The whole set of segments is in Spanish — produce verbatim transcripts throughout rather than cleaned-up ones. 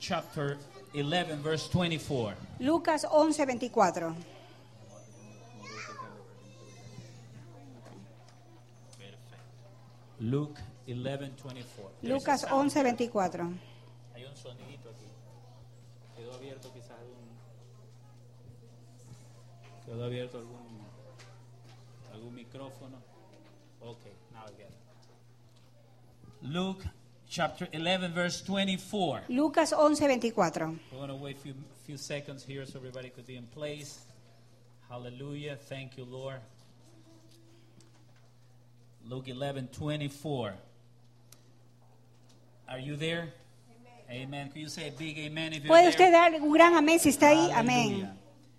chapter eleven, verse twenty-four. Lucas once, veinticuatro. Luke eleven, twenty-four. Lucas once, veinticuatro. Hay un sonidito aquí. Quedó abierto quizás algún... Quedó abierto algún... algún micrófono. Okay, now I get it. Luke chapter eleven, verse twenty-four. Lucas once, veinticuatro. We're going to wait a few, few seconds here so everybody could be in place. Hallelujah. Thank you, Lord. Luke eleven, twenty-four. Are you there? Amen. Amen. Could you say a big amen if you're ¿Puede there? usted dar un gran amén si está ahí? Hallelujah. Amén.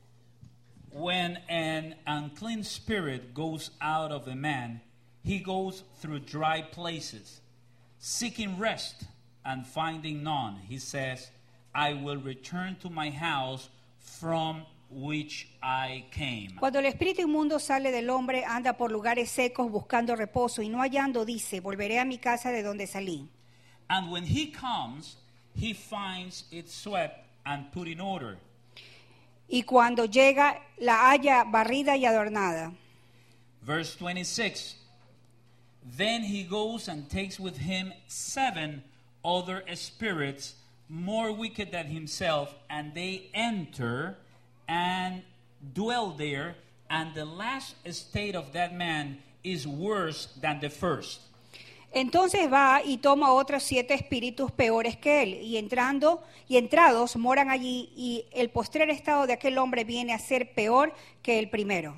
When an unclean spirit goes out of a man, he goes through dry places, seeking rest and finding none. He says, I will return to my house from which I came. Cuando el espíritu inmundo sale del hombre, anda por lugares secos buscando reposo y no hallando, dice, volveré a mi casa de donde salí. And when he comes, he finds it swept and put in order. Y cuando llega, la halla barrida y adornada. Verse twenty-six. Then he goes and takes with him seven other spirits more wicked than himself, and they enter and dwell there, and the last state of that man is worse than the first. Entonces va y toma otros siete espíritus peores que él, y entrando y entrados moran allí, y el postrer estado de aquel hombre viene a ser peor que el primero.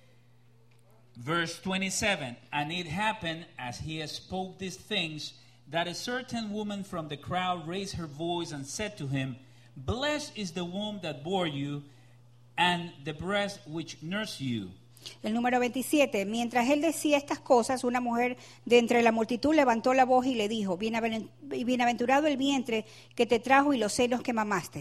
Verse twenty-seven, and it happened as he spoke these things, that a certain woman from the crowd raised her voice and said to him, Blessed is the womb that bore you, and the breast which nursed you. El número veintisiete, mientras él decía estas cosas, una mujer de entre la multitud levantó la voz y le dijo, bienaventurado el vientre que te trajo y los senos que mamaste.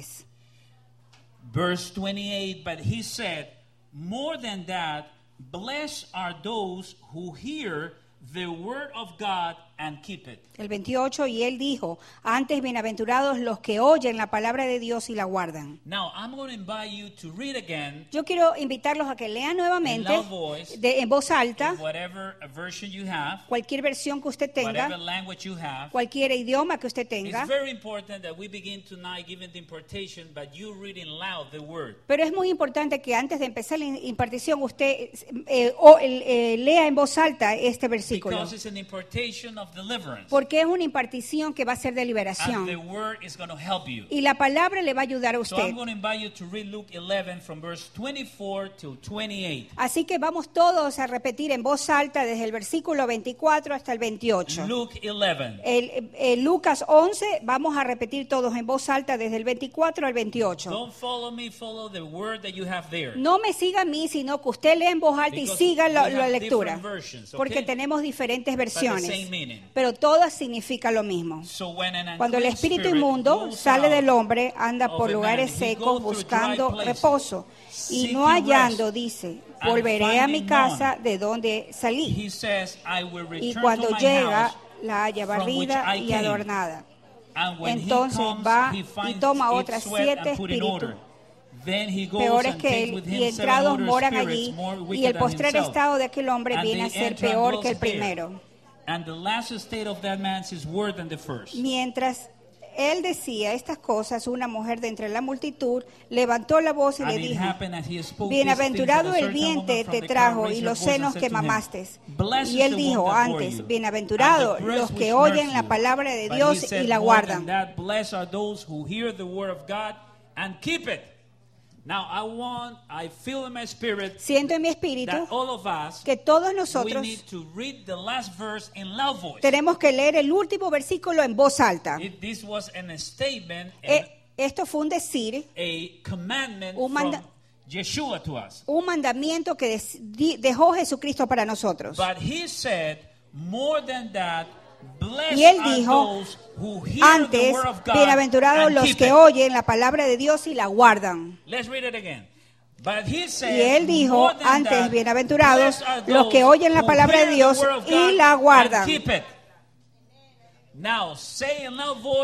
Verse twenty-eight, but he said, more than that, blessed are those who hear the word of God and keep it. El veintiocho, y él dijo, antes bienaventurados los que oyen la palabra de Dios y la guardan. Now, I'm going to invite you to read again. Yo quiero invitarlos a que lean nuevamente in loud voice, de, en voz alta, in whatever version you have, cualquier versión que usted tenga, whatever language you have. cualquier idioma que usted tenga. It's very important that we begin tonight giving the impartation, but you reading loud the word. Pero es muy importante que antes de empezar la impartición usted eh, o, eh, lea en voz alta este versículo. Because it's an impartation of deliverance. Porque es una impartición que va a ser de And liberación. the word is going to help you. Y la palabra le va a ayudar a So usted. I'm going to invite you to read Luke eleven from verse twenty-four till twenty-eight. Así que vamos todos a repetir en voz alta desde el versículo veinticuatro hasta el veintiocho. Luke eleven. El, el Lucas once, vamos a repetir todos en voz alta desde el veinticuatro al veintiocho. Don't follow me, follow the word that you have there. No me siga a mí, sino que usted lea en voz alta y Because siga la, we la have lectura. different versions, okay? Porque tenemos diferentes But the versiones. same meaning. Pero todas significan lo mismo. So when an Cuando el unclean espíritu spirit inmundo goes sale out del hombre, anda of por a lugares man, he secos goes through buscando dry places, reposo. Y seeking no hallando, rest, dice, and volveré a mi finding casa none. de donde salí. He says, I will Y return cuando to my llega, house la halla from which barrida I y came. adornada. And when Entonces he comes, va he y finds toma it otras swept siete and put in order. espíritus Then he goes peores and que takes él, with y him seven entrados other moran spirits allí, more y wicked el than postrer himself. estado de aquel hombre And viene a they ser enter and peor dwells que el there. primero. And the last state of that man is worse than the first. Mientras él decía estas cosas, una mujer de entre la multitud levantó la voz y And le it dijo, happened as he spoke bienaventurado these el things, that a certain vientre woman te from the trajo crowd y raised los her voice and senos said que to him, mamaste. Blessed Y is él the dijo womb that bore antes, you, bienaventurados and the breast los which que nursed oyen la you. palabra de But Dios he said y la more than guardan. that, blessed are those who hear the word of God and keep it. Now I want, I feel in my spirit Siento en mi espíritu that all of us, que todos we nosotros need to read the last verse in loud voice. tenemos que leer el último versículo en voz alta. It, this was an statement and Eh, Esto fue un decir, a commandment un manda- from Yeshua to us. un mandamiento que des- di- dejó Jesucristo para nosotros. But he said, more than that, blessed Y él are dijo, those who hear the antes, word of God bienaventurados and los keep que it. oyen la palabra de Dios y la guardan. Let's read it again. But he said, Y él dijo, more than antes, that, bienaventurados blessed are los que those oyen la who palabra hear de the Dios word of y God la and guardan. keep it. Now say in loud voice,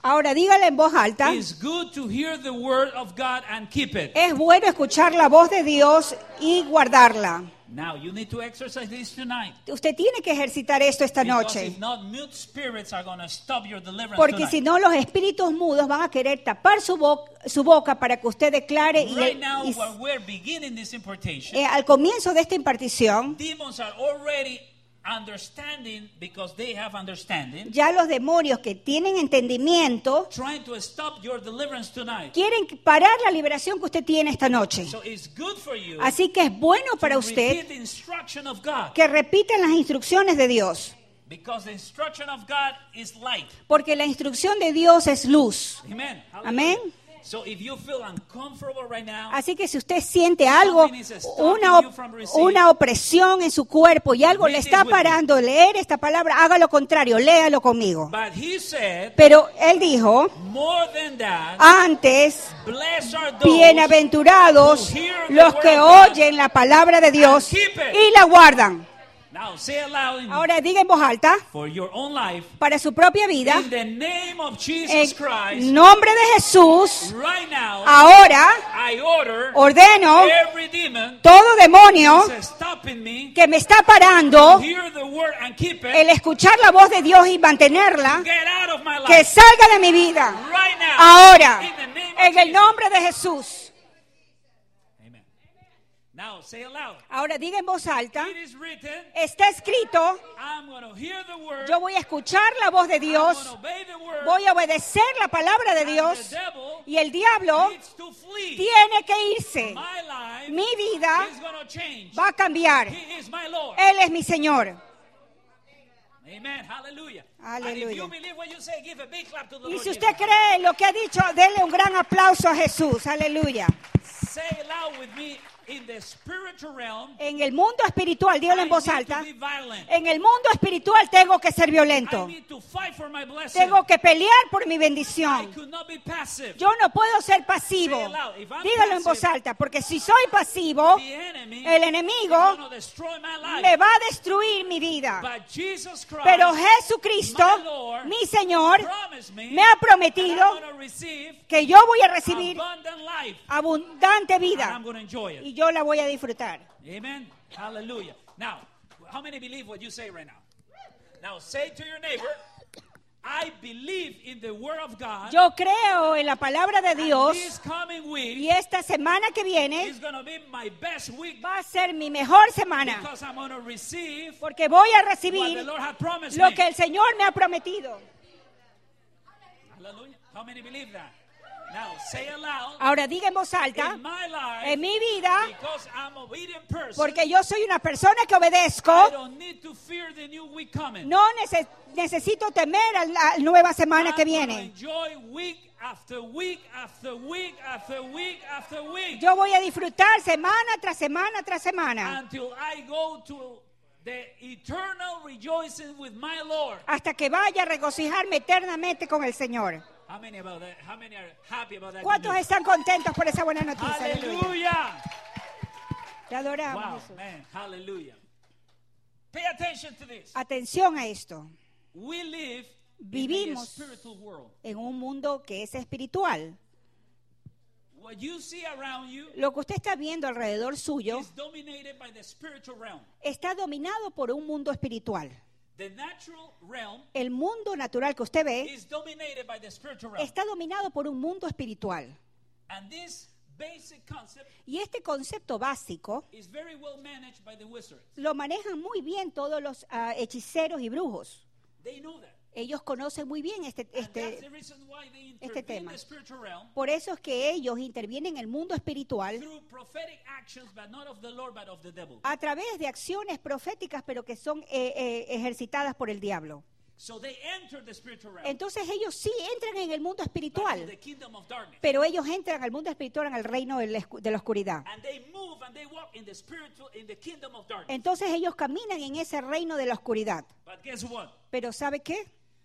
Ahora dígale en voz alta. It's good to hear the word of God and keep it. Es bueno escuchar la voz de Dios y guardarla. Now you need to exercise this tonight. Usted tiene que ejercitar esto esta Because noche. if not, mute spirits are going to stop your deliverance Porque tonight. si no, los espíritus mudos van a querer tapar su, bo- su boca para que usted declare. Y, Right now, y- when we're beginning this impartation, eh, al comienzo de esta impartición, demons are already understanding because they have understanding, ya los demonios que tienen entendimiento trying to stop your deliverance tonight. quieren parar la liberación que usted tiene esta noche. So it's good for you Así que es bueno to para usted repeat the instruction of God, que repitan las instrucciones de Dios. because the instruction of God is light. Porque la instrucción de Dios es luz. Amen. Amén. So if you feel uncomfortable right now, Así que si usted siente algo, una, op- una opresión en su cuerpo y algo le está parando de leer esta palabra, haga lo contrario, léalo conmigo. but he said, Pero él dijo, more than that, antes, blessed are those bienaventurados los que oyen la palabra de Dios y la guardan. Now say aloud in- Ahora diga en voz alta, for your own life, para su propia vida, in the name of Jesus Christ, en nombre de Jesús, right now, ahora I order ordeno every demon todo demonio that's stopping me que me está parando to hear the word and keep it, el escuchar la voz de Dios y mantenerla, get out of my que life salga de mi vida right now, ahora, in the name of en el Jesus. nombre de Jesús. Amen. Now say aloud, Ahora diga en voz alta, it is written, está escrito, I'm going to hear the word, yo voy a escuchar la voz de I'm Dios, going to obey the word, voy a obedecer la palabra de and Dios the devil y el diablo needs to flee. tiene que irse. My life Mi vida is going to change. va a cambiar. He is my Lord. Él es mi Señor. Amen. Hallelujah. Aleluya. And if you believe what you say, give a big clap to the Y Lord si Jesus. usted cree lo que ha dicho, denle un gran aplauso a Jesús. Aleluya. Say loud with me, in the spiritual realm, En el mundo espiritual, dígalo en I voz need alta. to be violent. En el mundo espiritual tengo que ser I violento. need to fight for my blessing. Tengo que pelear por mi I bendición. could not be passive. Yo no puedo ser pasivo. Dígalo en voz alta, porque si soy pasivo, The enemy el is enemigo going to destroy my life. me va a destruir mi vida. But Jesus Christ, Pero Jesucristo, my Lord, mi Señor, promised me, me ha that prometido I'm going to receive que yo voy a recibir abundant life, abundante and vida I'm going to enjoy it. y yo la voy a disfrutar. Amen. Hallelujah. Now, how many believe what you say right now? Now, say to your neighbor, I believe in the word of God. Yo creo en la palabra de and Dios this coming y week esta semana que viene is going to be my best week va a ser mi mejor semana because I'm going to receive porque voy a what the recibir Lord had promised lo me. que el Señor me ha prometido. Hallelujah. How many believe that? Now, say aloud. Ahora diga en voz alta, In my life, en mi vida, because I'm obedient person, porque yo soy una persona que I obedezco, don't need to fear the new week coming. no nece- necesito temer a la nueva semana que I'm gonna viene. enjoy week after week after week after week after week Yo voy a disfrutar semana tras semana tras semana until I go to the eternal rejoicing with my Lord. hasta que vaya a regocijarme eternamente con el Señor. How many about that? How many are happy about that? ¿Cuántos good news? están contentos por esa buena noticia? Aleluya. Hallelujah! Te adoramos, Wow, Jesús. man, hallelujah. Pay attention to this. Atención a esto. We live in a Vivimos spiritual world. en un mundo que es espiritual. What you see around you Lo que usted está viendo alrededor suyo is dominated by the spiritual realm. está dominado por un mundo espiritual. The natural realm El mundo natural que usted ve is dominated by the spiritual realm. está dominado por un mundo espiritual. And this basic concept Y este concepto básico is very well managed by the wizards. lo manejan muy bien todos los ah, hechiceros y brujos. They know that. Ellos conocen muy bien este, And that's este. the reason why they este intervene tema. in the spiritual realm Por eso es que ellos intervienen en el mundo espiritual through prophetic actions, but not of the Lord, but of the devil. a través de acciones proféticas, pero que son eh, eh, ejercitadas por el diablo. So they enter the spiritual realm, Entonces ellos sí entran en el mundo back to espiritual, the kingdom of darkness. pero ellos entran al mundo espiritual en el reino de la escu- de la oscuridad. And they move and they walk in the spiritual, in the kingdom of darkness. Entonces ellos caminan en ese reino de la oscuridad. But guess what? Pero ¿sabe qué?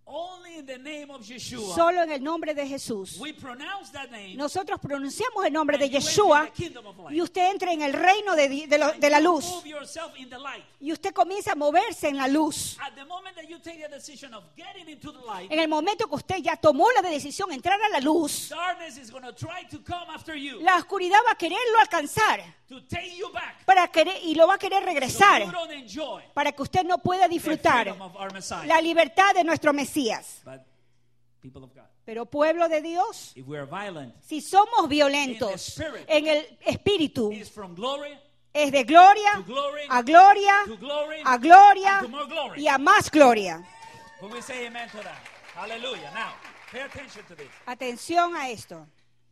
Only in the name of Yeshua. Solo en el nombre de Jesús. We pronounce that name. Nosotros pronunciamos el nombre de And you enter Yeshua the kingdom of light. y usted entra en el reino de, di- de, lo- And de la you luz. move yourself in the light. Y usted comienza a moverse en la luz. At the moment that you take the decision of getting into the light, En el momento que usted ya tomó la decisión de entrar a la luz, darkness is going to try to come after you la oscuridad va a quererlo alcanzar to take you back. para querer, y lo va a querer So regresar you don't enjoy para que usted no pueda the disfrutar freedom of our Messiah. la libertad de nuestro Mesías. But people of God, Pero pueblo de Dios, if we are violent, si somos violentos en el espíritu, it's from glory es de gloria to glory a gloria, to glory a gloria and to more glory. y a más gloria. Will we say amen to that? Hallelujah. Now, pay attention to this. Atención a esto.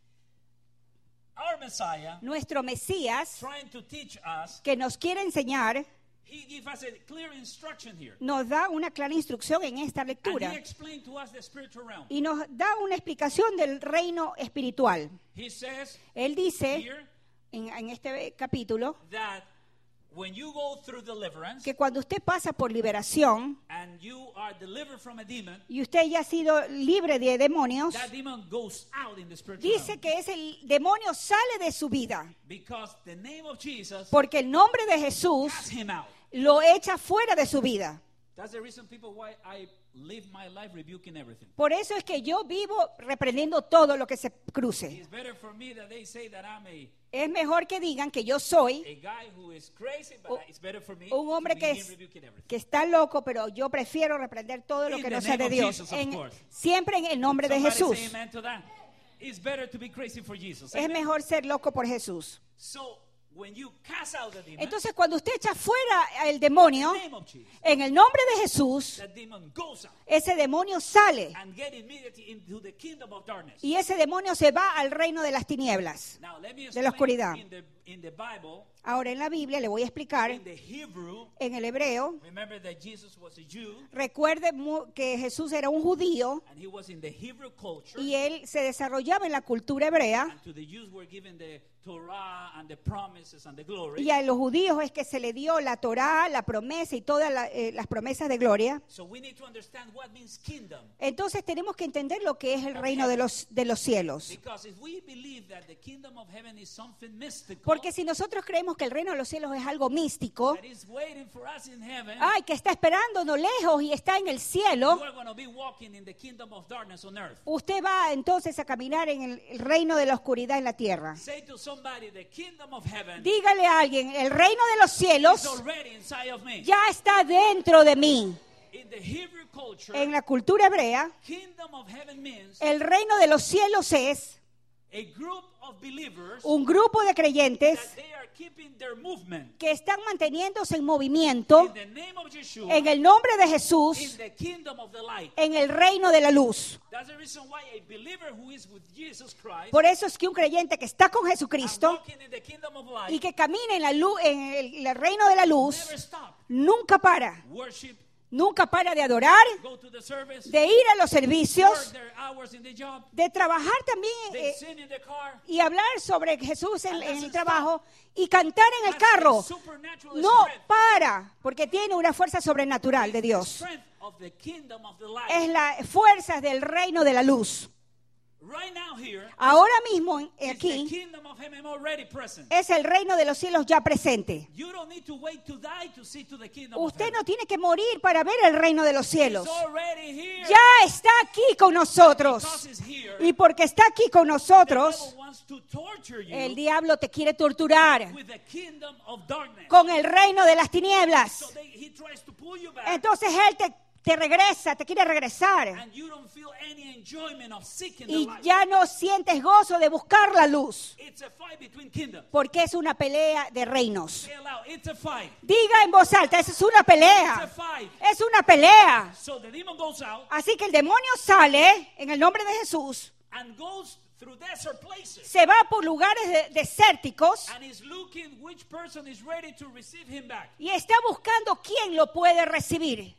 Our Messiah, Nuestro Mesías, trying to teach us, que nos quiere enseñar, he gives us a clear instruction here. nos da una clara instrucción en esta And lectura he explained to us the spiritual realm. y nos da una explicación del reino espiritual. He says Él dice here en, en este capítulo that when you go through deliverance que cuando usted pasa por liberación and you are delivered from a demon, y usted ya ha sido libre de demonios, that demon goes out in the spiritual dice realm. que ese demonio sale de su vida Because the name of Jesus porque el nombre de Jesús casts him out. lo echa fuera de su vida. That's the reason, people, why I live my life rebuking everything. Por eso es que yo vivo reprendiendo todo lo que se cruce. It's better for me that they say that I'm a, Es mejor que digan que yo soy a guy who is crazy, but Un- it's better for me un hombre to que be es- him rebuking everything. que está loco, pero yo prefiero reprender todo lo In que the no sea name de of Dios. Jesus, of En- course. siempre en el nombre de Somebody Jesús. say amen to that. It's better to be crazy for Jesus. Es Amen. mejor ser loco por Jesús. So when you cast out the demon, Entonces, cuando usted echa fuera el in demonio, the name of Jesus, en el nombre de Jesús, that demon goes out ese demonio sale and get immediately into the kingdom of darkness. y ese demonio se va al reino de las tinieblas. Now let me de la explain oscuridad. in the in the Bible, Ahora en la Biblia le voy a explicar, in the Hebrew. en el hebreo, Remember that Jesus was a Jew recuerde mu- que Jesús era un judío and he was in the Hebrew culture. y él se desarrollaba en la cultura hebrea. And to the Jews were given the Torah and the promises and the glory. Y a los judíos es que se le dio la Torá, la promesa y todas la- eh, las promesas de gloria. So we need to understand what means kingdom. Entonces tenemos que entender lo que es el reino de los, de los cielos. Because if we believe that the kingdom of heaven is something mystical, Porque si nosotros creemos que el reino de los cielos es algo místico, that is waiting for us in heaven, ay, que está esperándonos lejos y está en el cielo, you are going to be walking in the kingdom of darkness on earth. usted va entonces a caminar en el, el reino de la oscuridad en la tierra. Say to somebody, the kingdom of heaven Dígale a alguien, el reino de los is cielos already inside of me. ya está dentro de mí. In the Hebrew culture, En la cultura hebrea, kingdom of heaven means el reino de los cielos es a group of believers un grupo de creyentes that they are keeping their movement que están manteniéndose en movimiento in the name of Yeshua en el nombre de in Jesús, the kingdom of the light. en el reino de la luz. That's the reason why a believer who is with Jesus Christ Por eso es que un creyente que está con and Jesucristo walking in the kingdom of light y que camina en, la luz, en el, el reino de la luz, never stop. nunca para, Worship, nunca para de adorar, go to the service, de ir a los work servicios, their hours in the job, de trabajar también they eh, sing in the car. y hablar sobre Jesús en, And en el doesn't trabajo y cantar en el That's the carro. supernatural No strength. para, porque tiene una fuerza sobrenatural de The Dios. strength of the kingdom of the light. Es las fuerzas del reino de la luz. Right now here Ahora mismo en- is the aquí kingdom of heaven already present. es el reino de los cielos ya presente. You don't need to wait to die to see to the kingdom of Usted heaven. no tiene que morir para ver el reino de los cielos. It's already here. Ya está aquí con Because nosotros. it's here. Y porque está aquí con The nosotros, devil wants to torture you el diablo te quiere torturar with the kingdom of darkness. con el reino de las So tinieblas. they, he tries to pull you back, Entonces él te, te regresa, te quiere regresar. and you don't feel any enjoyment of seeking the Y light. ya no sientes gozo de buscar la luz. It's a fight between kingdoms. Porque es una pelea de reinos. Say aloud, it's a fight. Diga en voz alta, esa es una It's a pelea. fight. Es una pelea. So the demon goes out Así que el demonio sale en el nombre de Jesús, and goes through desert places se va por lugares de- desérticos and is looking which person is ready to receive him back. y está buscando quién lo puede recibir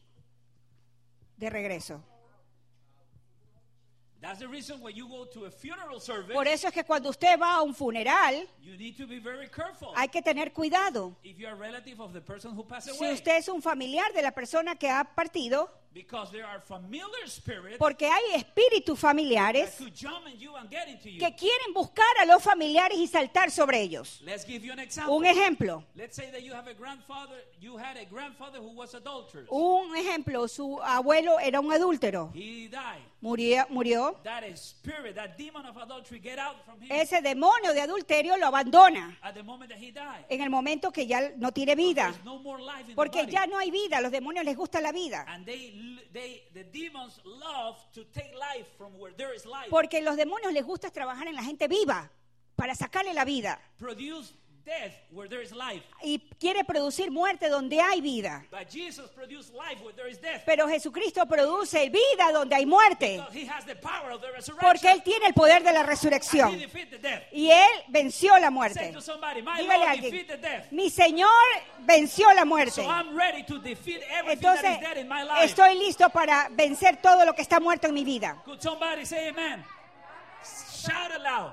de regreso. That's the reason when you go to a funeral service, Por eso es que cuando usted va a un funeral, you need to be very careful. hay que tener cuidado. If you're a relative of the person who passed Si away, usted es un familiar de la persona que ha partido, Because there are familiar spirits Porque hay espíritus that familiares could jump in you and get into you. que quieren buscar a los familiares y saltar sobre ellos. Let's give you an example. Un ejemplo, Let's say that you have a grandfather, you had a grandfather who was adulterous. un ejemplo, su abuelo era un adúltero, He died. murió, murió. That spirit, that demon of adultery, get out from him Ese demonio de adulterio lo abandona at the moment that he died. en el momento que ya no tiene vida, There's no more life in the porque body. ya no hay vida, a los demonios les gusta la vida, And they, they, the demons love to take life from where there is life. porque los demonios les gusta trabajar en la gente viva para sacarle la vida Produce death where there is life. y quiere producir muerte donde hay vida. But Jesus produced life where there is death. Pero Jesucristo produce vida donde hay muerte, Because he has the power of the resurrection. porque Él tiene el poder de la And he resurrección defeated death. y Él venció la Say muerte. to somebody, my Dígale a Lord alguien, defeated death. mi Señor venció la muerte. So I'm ready to defeat everything Entonces, that is dead in my life. estoy listo para vencer todo lo que está muerto en mi vida. Could somebody say amen? Shout it loud.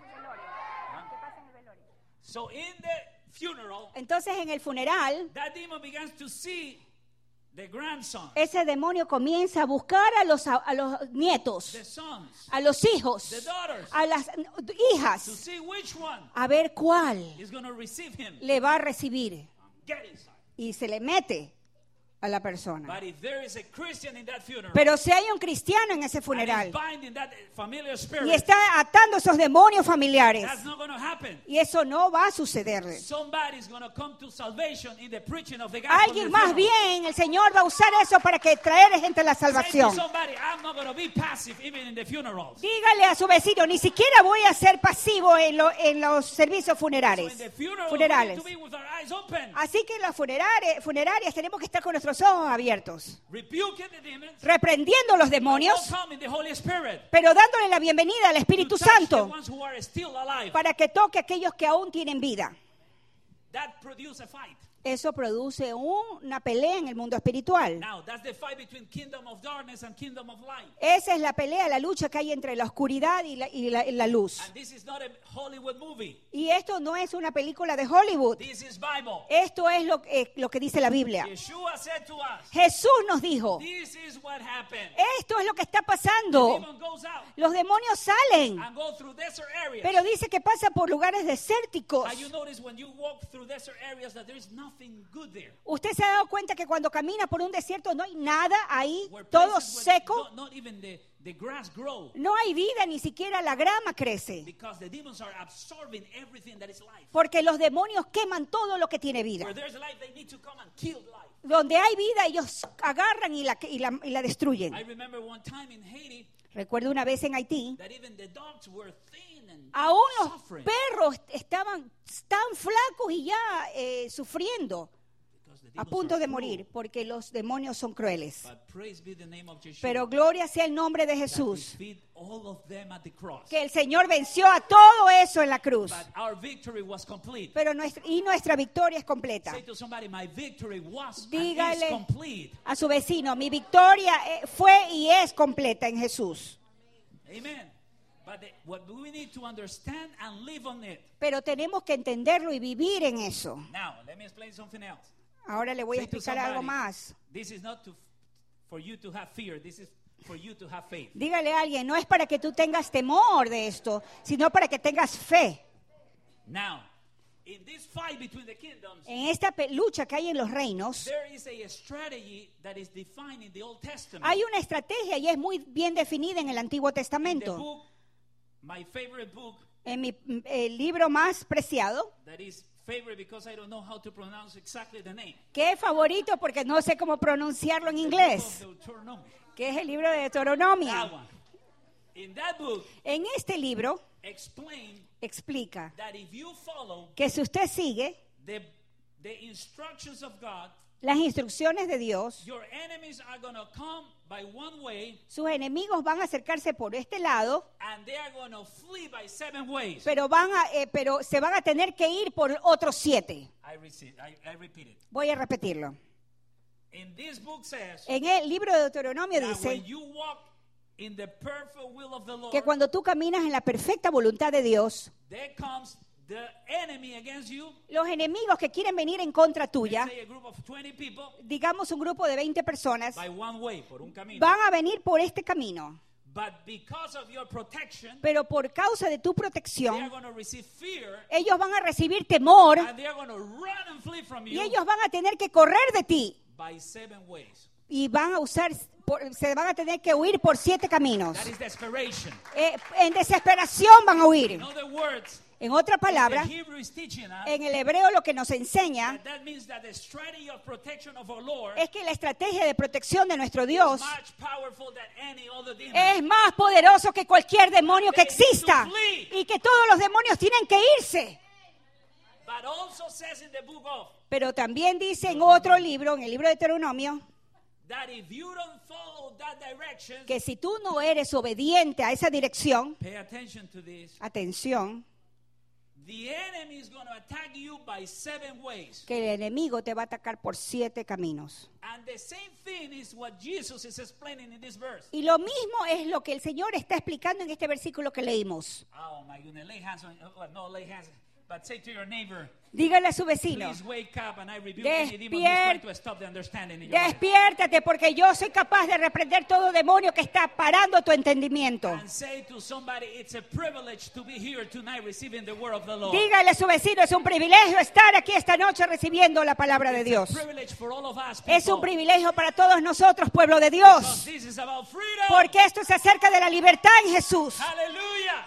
So in the funeral, Entonces, en el funeral, that demon begins to see the grandson, ese demonio comienza a buscar a los, a los nietos, the sons, a los hijos, the daughters, a las to hijas, see which one a ver cuál is going to receive him. le va a recibir. Get inside. Y se le mete a la persona. But if there is a Christian in that funeral, Pero si hay un cristiano en ese and funeral is binding that familiar spirit, y está atando esos demonios familiares, that's not going to happen. y eso no va a sucederle. Somebody's going to come to salvation in the preaching of the gospel. Alguien in the más funeral. bien, el Señor va a usar eso para que traer gente a la Say to salvación. somebody, I'm not going to be passive even in the funerals. Dígale a su vecino, ni siquiera voy a ser pasivo en, lo- en los servicios So funerales. in the funeral, funerales. we need to be with our eyes open, Así que en las funerarias, funerarias tenemos que estar con nuestros ojos abiertos, rebuking the demons, reprendiendo los demonios, welcoming the Holy Spirit, pero dándole la bienvenida al Espíritu to touch the Santo ones who are still alive. para que toque a aquellos que aún tienen vida. That produce a fight. Eso produce un- una pelea en el mundo espiritual. Now, that's the fight between kingdom of darkness and kingdom of light. Esa es la pelea, la lucha que hay entre la oscuridad y la, y la- y la luz. And this is not a Hollywood movie. Y esto no es una película de Hollywood. This is Bible. Esto es lo, eh, lo que dice la Biblia. Yeshua said to us, Jesús nos dijo, this is what happened. esto es lo que está The pasando. demon goes out Los demonios salen, and go through desert areas. pero dice que pasa por lugares desérticos. And you notice when you walk through desert areas that there is nothing good there. ¿Usted se ha dado cuenta que cuando camina por un desierto no hay nada ahí, Where todo places where seco? Not, not even the, the grass grow. No hay vida, ni siquiera la grama crece. Because the demons are absorbing everything that is life. Porque los demonios queman todo lo que tiene vida. Where there's life, they need to come and kill life. Donde hay vida, ellos agarran y la, y la, y la destruyen. I remember one time in Haiti Recuerdo una vez en Haití, that even the dogs were thin and aún los suffering. perros estaban tan flacos y ya eh, sufriendo, Because the a demons punto are de cruel. morir, porque los demonios son crueles. But praise be the name of Yeshua. Pero gloria sea el nombre de that Jesús, defeat all of them at the cross. que el Señor venció a todo eso en la cruz. But our victory was complete. Pero nuestra, y nuestra victoria es completa. Say to somebody, my victory was and Dígale is complete. a su vecino, mi victoria eh, fue y es completa en Jesús. Amen. But the, what we need to understand and live on it. Pero tenemos que entenderlo y vivir en eso. Now, let me explain something else. Ahora le voy a Say to explicar algo somebody, más. This is not to, for you to have fear. This is for you to have faith. Dígale a alguien, no es para que tú tengas temor de esto, sino para que tengas fe. Now, in this fight between the kingdoms, En esta pe- lucha que hay en los reinos, there is a strategy that is defined in the Old Testament. hay una estrategia y es muy bien definida en el Antiguo In the Testamento. book, my favorite book, En mi el libro más preciado, that is favorite because I don't know how to pronounce exactly the name. que es favorito porque no sé cómo pronunciarlo en The book inglés, of Deuteronomy. que es el libro de Deuteronomio. That one. In that book, En este libro explain explica that if you follow que si usted sigue the, the instructions of God, las instrucciones de Dios, your enemies are going to come by one way sus enemigos van a acercarse por este lado, and they are going to flee by seven ways. pero van a, eh, pero se van a tener que ir por otros siete. I, receive, I, I repeat it. Voy a repetirlo. In this book says En el libro de Deuteronomio that dice when you walk in the perfect will of the Lord, que cuando tú caminas en la perfecta voluntad de Dios, there comes the enemy against you, los enemigos que quieren venir en contra tuya, say a group of twenty people, digamos un grupo de veinte personas, by one way, por un camino. van a venir por este camino. But because of your protection, Pero por causa de tu they are protección, going to receive fear, ellos van a recibir temor and they are going to run and flee from y you ellos van a tener que correr de ti by seven ways. y van a usar, por- se van a tener que huir por siete caminos. That is desperation. Eh, en desesperación van a huir. In other words, En otras palabras, the Hebrew is teaching us en el hebreo lo que nos enseña that, that means that the strategy of protection of our Lord es que la estrategia de protección de nuestro is Dios much powerful than any other demon. es más poderoso que cualquier demonio que exista y que todos los demonios tienen que irse. But also says in the book of Pero también dice en otro libro, en el libro de Deuteronomio, that if you don't follow that direction, que si tú no eres obediente a esa dirección, pay attention to this. atención, The enemy is going to attack you by seven ways. que el enemigo te va a atacar por siete caminos. And the same thing is what Jesus is explaining in this verse. Y lo mismo es lo que el Señor está explicando en este versículo que leímos. Oh my goodness, lay hands on, uh, no lay hands, but say to your neighbor, Dígale a su vecino, please wake up and I rebuke any demon who's Despier- trying to stop the understanding in your life. despiértate porque yo soy capaz de reprender todo demonio que está parando tu entendimiento. And say to somebody, it's a privilege to be here tonight receiving the word of the Lord. Dígale a su vecino, es un privilegio estar aquí esta noche recibiendo la palabra de It's Dios. a privilege for all of us Es un people, privilegio para todos nosotros, pueblo de because Dios, this is about freedom. porque esto se acerca de la libertad en Jesús. Hallelujah.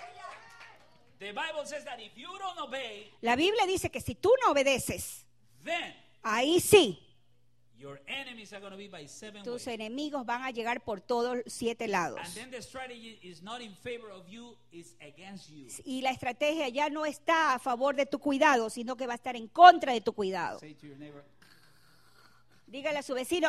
The Bible says that if you don't obey, La Biblia dice que si tú no obedeces, then ahí sí, your enemies are going to be by seven tus ways. enemigos van a llegar por todos siete lados. And then the strategy is not in favor of you, it's against you. Y la estrategia ya no está a favor de tu cuidado, sino que va a estar en contra de tu cuidado. Say to your neighbor, Dígale a su vecino,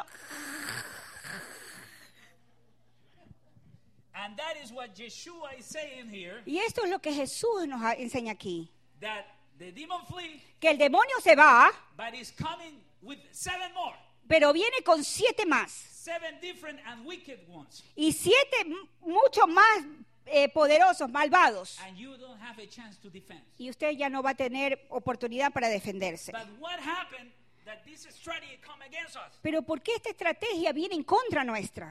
and that is what Yeshua is saying here, y esto es lo que Jesús nos enseña aquí, that the demon flee, que el demonio se va, but is coming with seven more, pero viene con siete más. seven different and wicked ones, Y siete m- mucho más eh, poderosos, malvados. and you don't have a chance to defend. Y usted ya no va a tener oportunidad para defenderse. But what happened that this strategy come against us? Pero ¿por qué esta estrategia viene en contra nuestra?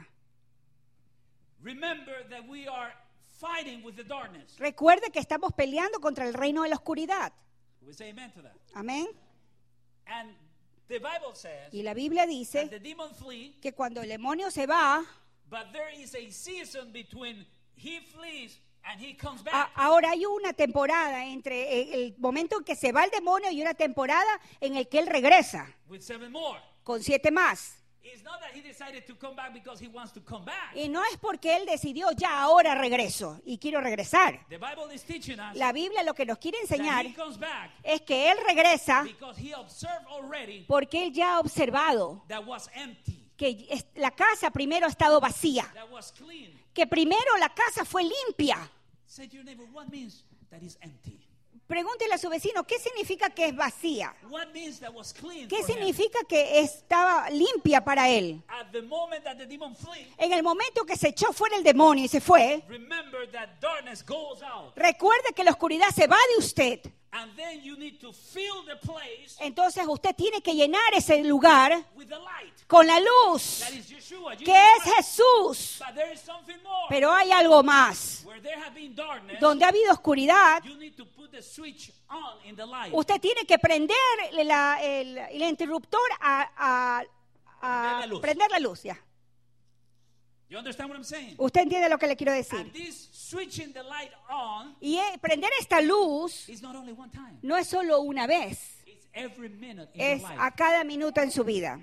Remember that we are fighting with the darkness. Recuerde que estamos peleando contra el reino de la oscuridad. We say amen to that. Amén. And the Bible says Y la Biblia that dice the demon flee, que cuando el demonio se va, but there is a season between he flees and he comes a- back. ahora hay una temporada entre el, el momento en que se va el demonio y una temporada en el que él regresa With seven more. con siete más. It's not that he decided to come back because he wants to come back. Y no es porque él decidió ya ahora regreso y quiero regresar. The Bible is teaching us La Biblia lo que nos quiere that enseñar he comes back es que él regresa because he observed already porque él ya ha observado that was empty, que es- la casa primero ha estado vacía, that was clean. que primero la casa fue limpia. Say to your neighbor, what means that is empty? Pregúntele a su vecino, ¿qué significa que es vacía? What means that was clean ¿Qué for him? significa que estaba limpia para él? At the moment that the demon flee, En el momento que se echó fuera el demonio y se fue, remember that darkness goes out. recuerde que la oscuridad se va de usted. And then you need to fill the place Entonces usted tiene que llenar ese lugar with the light. con la luz, That is Yeshua. Jesus que es Christ. Jesús. But there is something more. Pero hay algo más. Where there have been darkness, Donde ha habido oscuridad, you need to put the switch on in the light. usted tiene que prender la- el, el interruptor a, a- a Prender la luz. prender la luz. Ya. You understand what I'm saying? Usted entiende lo que le quiero And decir. this switching the light on Y eh, prender esta luz is not only one time. no es solo una vez, It's every minute in es your life. a cada minuto en su vida.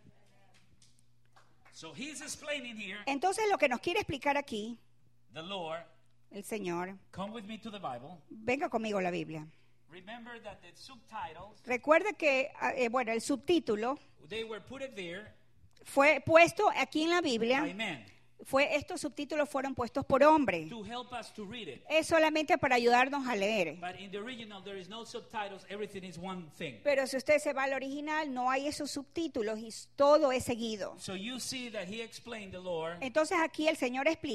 So he's explaining here, Entonces lo que nos quiere explicar aquí the Lord, el Señor, come with me to the Bible. venga conmigo a la Biblia. Remember that the subtitles, Recuerde que, eh, bueno, el subtítulo they were put it there fue puesto aquí en la Biblia. by men Fue, estos subtítulos fueron puestos por hombre. to help us to read it. Es solamente para ayudarnos a leer. But in the original, there is no subtitles. Everything is one thing. Pero si usted se va al original, no hay esos subtítulos y todo es seguido. So you see that he explained the Lord Entonces aquí el Señor explica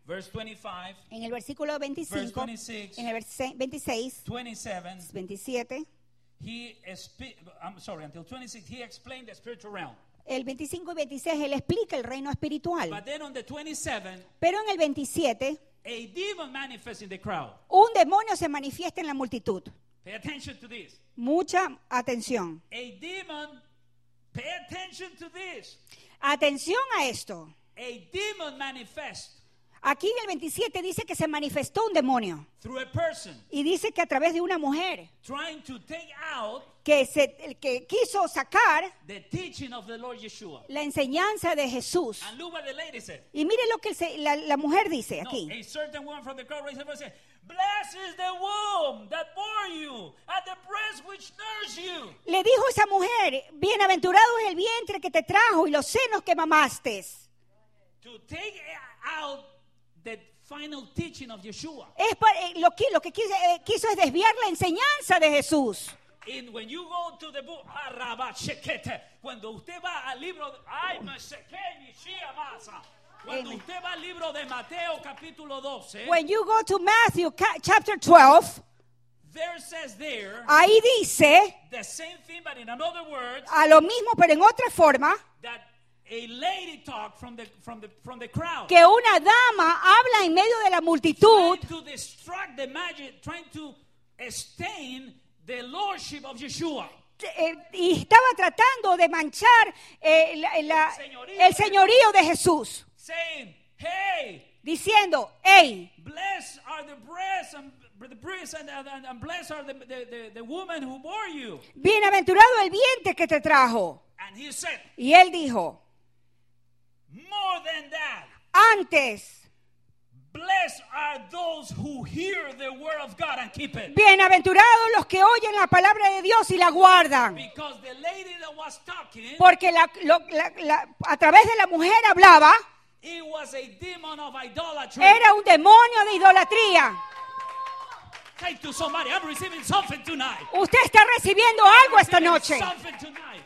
verse twenty-five, En el versículo verse veinticinco, twenty-six, en el verse- veintiséis, twenty-seven, veintisiete, he, espe- I'm sorry, until twenty-six, he explained the spiritual realm. el veinticinco y veintiséis, él explica el reino espiritual. But then on the twenty-seven, Pero en el veintisiete, a demon manifests in the crowd. un demonio se manifiesta en la multitud. Pay attention to this. Mucha atención. A demon, pay attention to this. Atención a esto. A demon manifests Aquí en el veintisiete dice que se manifestó un demonio. through a person Y dice que a través de una mujer trying to take out que, se, el que quiso sacar the teaching of the Lord Yeshua. la enseñanza de Jesús. And look what the lady said. Y mire lo que el se- la, la mujer dice No, aquí. a certain woman from the crowd raised her voice and said, "Blessed is the womb that bore you, and the breast which nursed you." Le dijo esa mujer, bienaventurado es el vientre que te trajo y los senos que mamaste. To take out the final teaching of Yeshua. Es pa- eh, lo, que, lo que quiso, eh, quiso es desviar la enseñanza de Jesús. In, when you go to the book, Arabashekete, cuando usted va al libro, de- ay, Meshekeni, Shiamasa. Cuando Amen. usted va al libro de Mateo capítulo doce, When you go to Matthew ca- chapter twelve, there says there ahí dice the same thing, but in another words, a lo mismo pero en otra forma, that a lady talked from the from the from the crowd, que una dama habla en medio de la multitud trying to distract the magic, trying to stain the lordship of Yeshua. eh, y estaba tratando de manchar eh, la- la- Señorío. el señorío de Jesús, Saying, hey, diciendo, hey, blessed are the breasts and the breasts and, and, and blessed are the, the, the, the woman who bore you. bienaventurado el vientre que te trajo. And he said, Y él dijo, more than that, antes, blessed are those who hear the word of God and keep it. bienaventurados los que oyen la palabra de Dios y la guardan. Because the lady that was talking, Porque la- lo- la- la- a través de la mujer hablaba, it was a demon of idolatry. era un demonio de idolatría. Say to somebody, I'm receiving something tonight. Usted está recibiendo algo esta Receiving noche. something tonight.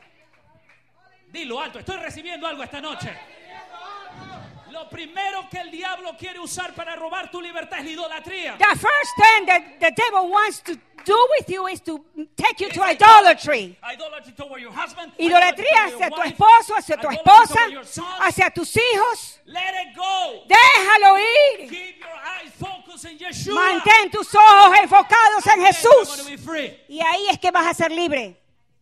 Dilo alto, estoy recibiendo algo esta noche. Lo primero que el diablo quiere usar para robar tu libertad es la idolatría. The first thing that the devil wants to do with you is to take you to idolatry. Idolatry toward your husband, Idolatría idolatry hacia toward tu your esposo, wife, hacia tu idolatry esposa, toward your son. hacia tus hijos. Let it go. Déjalo ir. Keep your eyes focused in Yeshua. Mantén tus ojos enfocados en Then you're Jesús. going to be free. Y ahí es que vas a ser libre.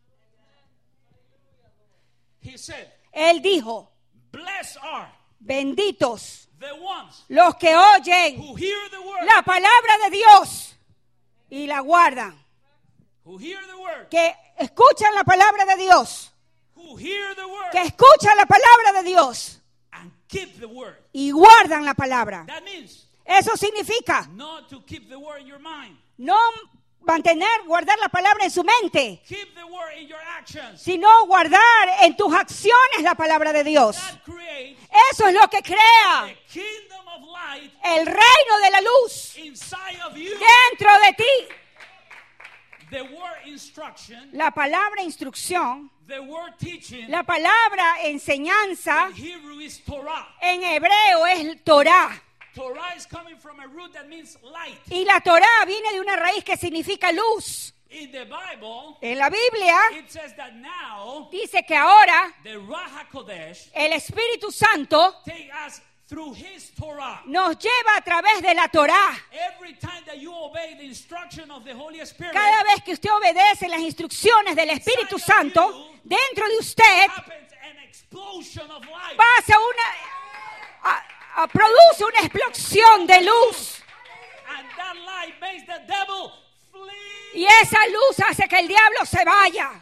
He said, Él dijo, blessed are benditos the ones los que oyen who hear the word, la palabra de Dios y la guardan. who hear the word, Que escuchan la palabra de Dios. who hear the word, Que escuchan la palabra de Dios and keep the word. y guardan la palabra. That means Eso significa not to keep the word in your mind. no mantener, guardar la palabra en su mente, Keep the word in your actions. sino guardar en tus acciones la palabra de Dios. That creates Eso es lo que crea the kingdom of light el reino de la luz inside of you. dentro de ti. The word instruction, La palabra instrucción, the word teaching, la palabra enseñanza in Hebrew is Torah. en hebreo es Torah. Torah is coming from a root that means light. Y la Torah viene de una raíz que significa luz. In the Bible, En la Biblia it says that now dice que ahora the Ruach HaKodesh el Espíritu Santo take us through his Torah. nos lleva a través de la Torah. Every time that you obey the instruction of the Holy Spirit, Cada vez que usted obedece las instrucciones del Espíritu Santo, dentro de usted happens an explosion of light. pasa una, a- a- produce una explosión de luz. And that light makes the devil flee. Y esa luz hace que el diablo se vaya.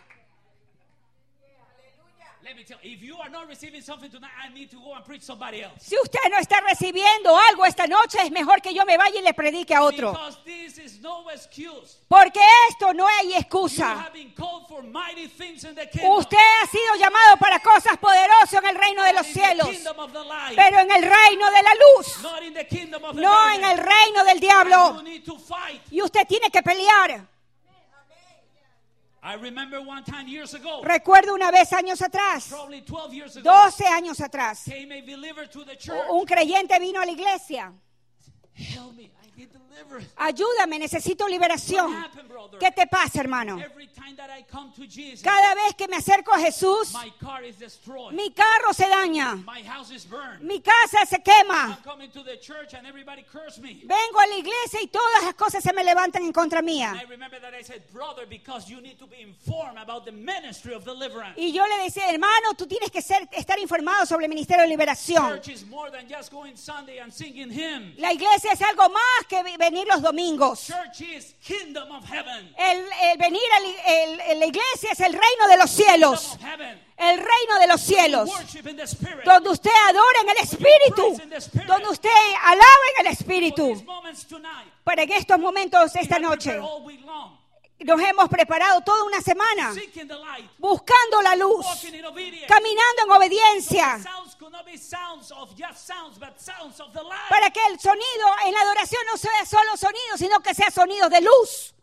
Let me tell you, if you are not receiving something tonight, I need to go and preach somebody else. Si usted no está recibiendo algo esta noche, es mejor que yo me vaya y le predique a otro. Because this is no excuse. Porque esto no hay You excusa. have been called for mighty things in the kingdom. Usted ha sido llamado para cosas poderosas en el reino de los in cielos, the kingdom of the light, pero en el reino de la luz, not in the kingdom of the no en el darkness. reino del And diablo. you need to fight. Y usted tiene que pelear. I remember one time years ago, Recuerdo una vez años atrás, probably twelve years ago, doce años atrás, came a believer to the church. un creyente vino a la iglesia. Help me, I need deliverance. Ayúdame, necesito liberación. What happened, brother? ¿Qué te pasa, hermano? Every time that I come to Jesus, Cada vez que me acerco a Jesús, my car is destroyed. mi carro se daña, My house is burned. mi casa se quema. I'm coming to the church and everybody curse me. Vengo a la iglesia y todas las cosas se me levantan en contra And mía. I remember that I said, brother, because you need to be informed about the ministry of deliverance. Y yo le decía, hermano, tú tienes que ser, estar informado sobre el ministerio de liberación. Church is more than just going Sunday and singing hymns. La iglesia es algo más que vi- venir los domingos. Church is kingdom of heaven. El, el venir a li- el- el- la iglesia es el reino de los Kingdom cielos. of heaven. El reino de los cielos. Worship in the spirit. Donde usted adora en el Espíritu. Donde usted alaba en el For Espíritu. these moments tonight, Para en estos momentos, we esta have noche, prepared all week long, nos hemos preparado toda una semana seeking the light, buscando la luz, walking in obedience. caminando en So obediencia, the sounds could not be sounds of just sounds, but sounds of the light. para que el sonido en la adoración no sea solo sonido, sino que sea sonido de luz.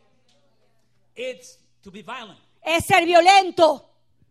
It's to be violent. Es ser violento.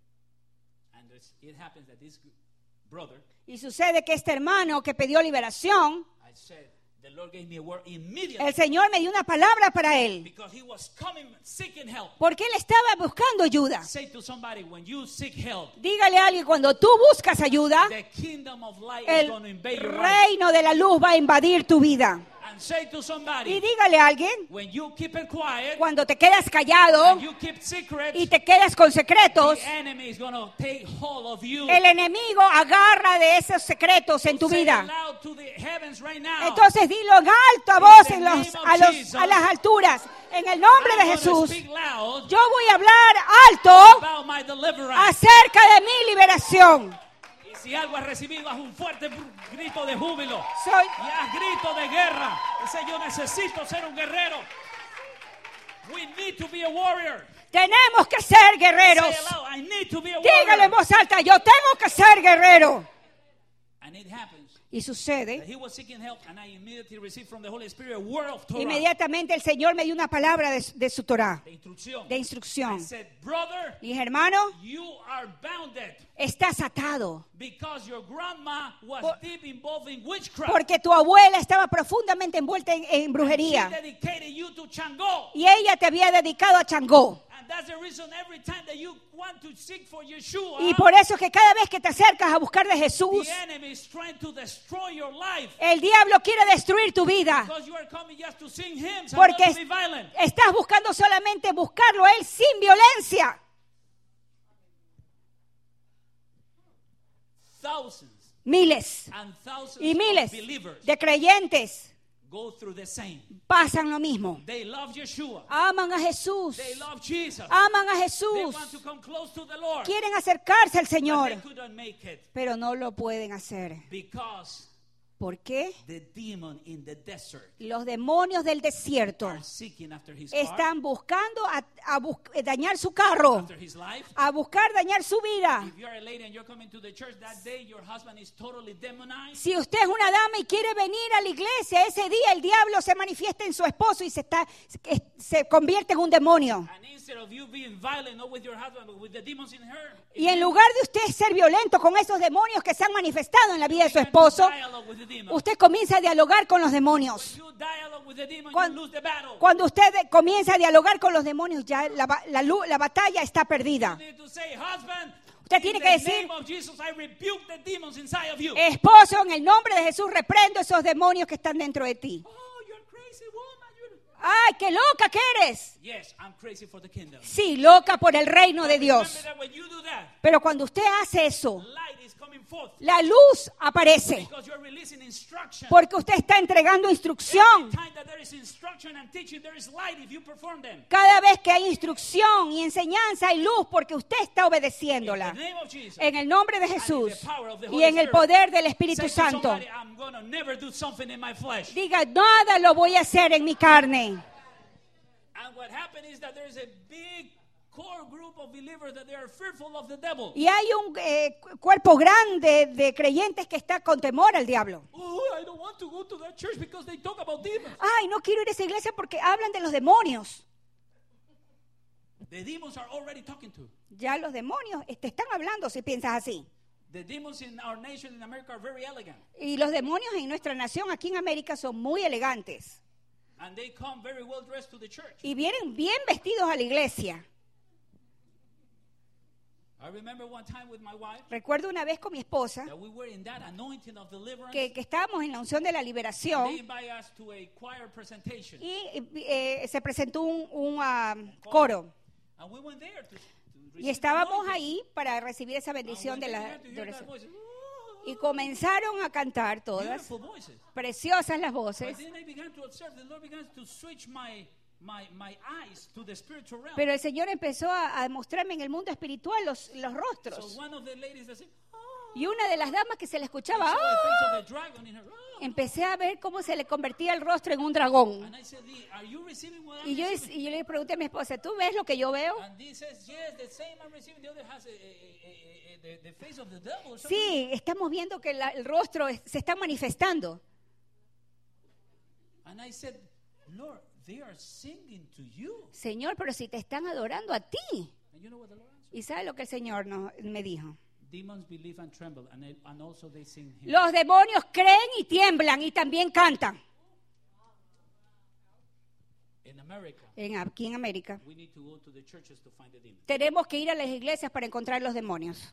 And it's- it happens that this brother, Y sucede que este hermano que pidió liberación, I said, the Lord gave me a word immediately el Señor me dio una palabra para él. because he was coming seeking help. Porque él estaba buscando ayuda. Say to somebody, when you seek help, Dígale a alguien, cuando tú buscas ayuda, the kingdom of light is el going to invade your life. reino de la luz va a invadir tu vida. And say to Y somebody, dígale a alguien, when you keep it quiet cuando te quedas callado and you keep secret, y te quedas con secretos, the enemy is going to take hold of you. el enemigo agarra de esos secretos en tu Say it vida. loud to the heavens right now. Entonces dilo en alto a voz en los, a, los, a las alturas. En el nombre de I'm gonna Jesús, speak loud yo voy a hablar alto about my deliverance. acerca de mi liberación. Y si algo has recibido, haz un fuerte br- grito de júbilo. Soy, Y haz grito de guerra. Dice, yo necesito ser un guerrero. We need to be a warrior. tenemos que ser Say guerreros. it loud, I need to be a Dígale en warrior. voz alta, yo tengo que ser guerrero. And it happens Y that sucede, he was seeking help, and I immediately received from the Holy Spirit a word of Torah, inmediatamente el Señor me dio una palabra de, de su Torah, de instrucción. de I instrucción. said, brother, Y dije, hermano, you are bounded estás atado. because your grandma was Por- deep involved in witchcraft. Porque tu abuela estaba profundamente envuelta en, en She brujería. dedicated you to Changó. Y ella te había dedicado a Changó. And that's the reason every time that you want to seek for Yeshua, Y por eso es que cada vez que te acercas a buscar de Jesús, the enemy is trying to destroy your life el diablo quiere destruir tu vida. because you are coming just to sing hymns and Porque not to be violent. estás buscando solamente buscarlo a Él sin violencia. Thousands Miles and thousands y miles of believers de creyentes go through the same. pasan lo mismo. They love Yeshua. Aman a Jesús. They love Jesus. Aman a They Jesús. want to come close to the Lord. Quieren acercarse al But they Señor, couldn't make it pero no lo pueden hacer. because ¿Por qué? the demon in the desert Los demonios del desierto are seeking after his car, están buscando a, a bus- eh, dañar su carro, after his life. a buscar dañar su vida. If you're a lady and you're coming to the church that day, your husband is totally demonized. Si usted es una dama y quiere venir a la iglesia, ese día el diablo se manifiesta en su esposo y se, está, se, se convierte en un demonio. And instead of you being violent, not with your husband, but with the demons in her, Y en lugar de usted ser violento con esos demonios que se han manifestado en la vida de su you begin to esposo, dialogue with the demon. usted comienza a dialogar con los demonios. You dialogue with the demon, Cuan- you lose the battle. Cuando usted comienza a dialogar con los demonios, ya la, ba- la lu- la batalla está perdida. You need to say, husband, Usted tiene in que the decir, name of Jesus, I rebuke the demons inside of you. esposo, en el nombre de Jesús, reprendo esos demonios que están dentro de ti. Oh, you're crazy woman. You're... ¡Ay, qué loca que eres! Yes, I'm crazy for the kingdom. Sí, loca por el reino de Dios. Remember that when you do that, Pero cuando usted hace eso, light is coming forth la luz aparece. because you're releasing instruction. Porque usted está entregando instrucción. Every time that there is instruction and teaching, there is light if you perform them. Cada vez que hay instrucción y enseñanza hay luz porque usted está In obedeciéndola. the name of Jesus. En el nombre de and in Jesús the power of the y Holy en el Spirit. poder del Espíritu Say to Santo. somebody, I'm going to never do something in my flesh. Diga, nada lo voy a hacer en mi carne. And what happened is that there's a big core group of believers that they are fearful of the devil. Y hay un eh, cu- cuerpo grande de creyentes que está con temor al diablo. Oh, I don't want to go to that church because they talk about demons. Ay, no quiero ir a esa iglesia porque hablan de los demonios. The demons are already talking to. Ya los demonios te están hablando si piensas así. The demons in our nation in America are very elegant. Y los demonios en nuestra nación aquí en América son muy elegantes. And they come very well dressed to the church. Y vienen bien vestidos a la iglesia. I remember one time with my wife Recuerdo una vez con mi esposa that we were in that anointing of deliverance. que, que estábamos en la unción de la They liberación invited us to a choir presentation. y eh, se presentó un, un ah, coro. And we went there to, to receive Y estábamos the anointing. ahí para recibir esa And bendición when de they la began to hear that adoración. voice, Y comenzaron a cantar todas, beautiful voices. preciosas las But voces. then I began to observe, the Lord began to switch my, my, my eyes to the spiritual realm. Pero el Señor empezó a, a mostrarme en el mundo espiritual los, los So rostros. one of the ladies that said, oh, Y una de las damas que se le I escuchaba, saw the ¡ah! face of the dragon in her. Oh. Empecé a ver cómo se le convertía el rostro en un dragón. And I said, "Lee, are you receiving what I'm Y yo, receiving?" y yo le pregunté a mi esposa, ¿tú ves lo que yo veo? And he says, yes, the same I'm receiving. The other has a, a, a, a, the, the face of the devil or something. Sí, estamos viendo que la- el rostro es- se está manifestando. And I said, Lord, they are singing to you. Señor, pero si te están adorando a ti. And you know what the Lord answered? ¿Y sabe lo que el Señor nos- me dijo? Demons believe and tremble, and, they- and also they sing hymns. Los demonios creen y tiemblan y también cantan. In America, En, aquí en América. we need to go to the churches to find the demons. Tenemos que ir a las iglesias para encontrar los demonios.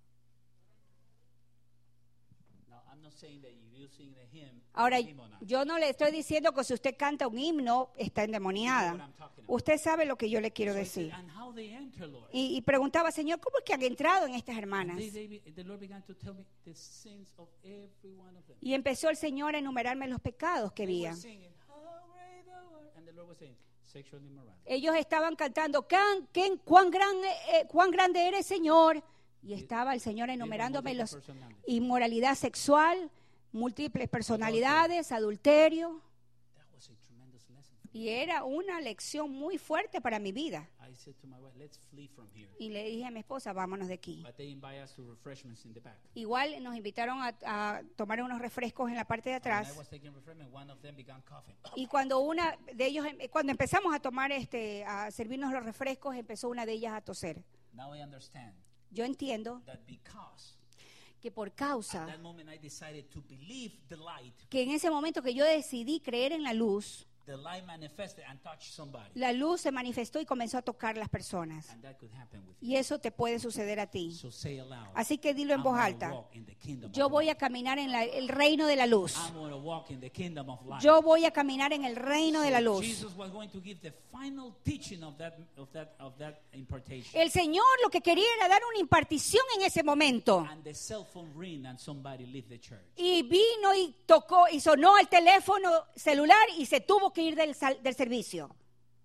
Now, I'm not saying that if you sing the hymn, Ahora, you're demonized. yo no le estoy diciendo que si usted canta un himno, está endemoniada. Usted sabe lo que yo le quiero So I said, decir. and how they enter, Lord. Y, y preguntaba, Señor, ¿cómo es que han entrado en estas hermanas? They, they, the Lord began to tell me the sins of every one of them. Y empezó el Señor a enumerarme los pecados que They were veía. singing, "How great thou art," and the Lord was saying, sexual immorality. Ellos estaban cantando, "Can- can- cuán, gran, eh, cuán grande eres, Señor. Y estaba el Señor enumerándome los inmoralidad sexual, múltiples personalidades, adulterio. That was a tremendous lesson. Y era una lección muy fuerte para mi vida. I said to my wife, let's flee from here. Y le dije a mi esposa, vámonos de aquí. But they invite us to refreshments in the back. Igual nos invitaron a, a tomar unos refrescos en la parte de When I atrás. was taking refreshment, one of them began coughing. Y cuando una de ellos, cuando empezamos a tomar este, a servirnos los refrescos, empezó una de ellas a toser. Now I understand Yo entiendo that because que por at causa that moment I decided to believe the light, que en ese momento que yo decidí creer en la luz, the light manifested and touched somebody. la luz se manifestó y comenzó a tocar las personas. And that could happen with you. Y eso te puede suceder a ti. So say aloud. Así que dilo en I'm voz gonna alta. walk in the kingdom Yo of voy light. a caminar en la- el reino de la luz. I'm going to walk in the kingdom of light. Yo voy a caminar en el reino de la So luz. Jesus was going to give the final teaching of that of that of that impartation. El Señor lo que quería era dar una impartición en ese momento. And the cell phone ring and somebody left the church. Y vino y tocó y sonó el teléfono celular y se tuvo que ir del, sal- del servicio.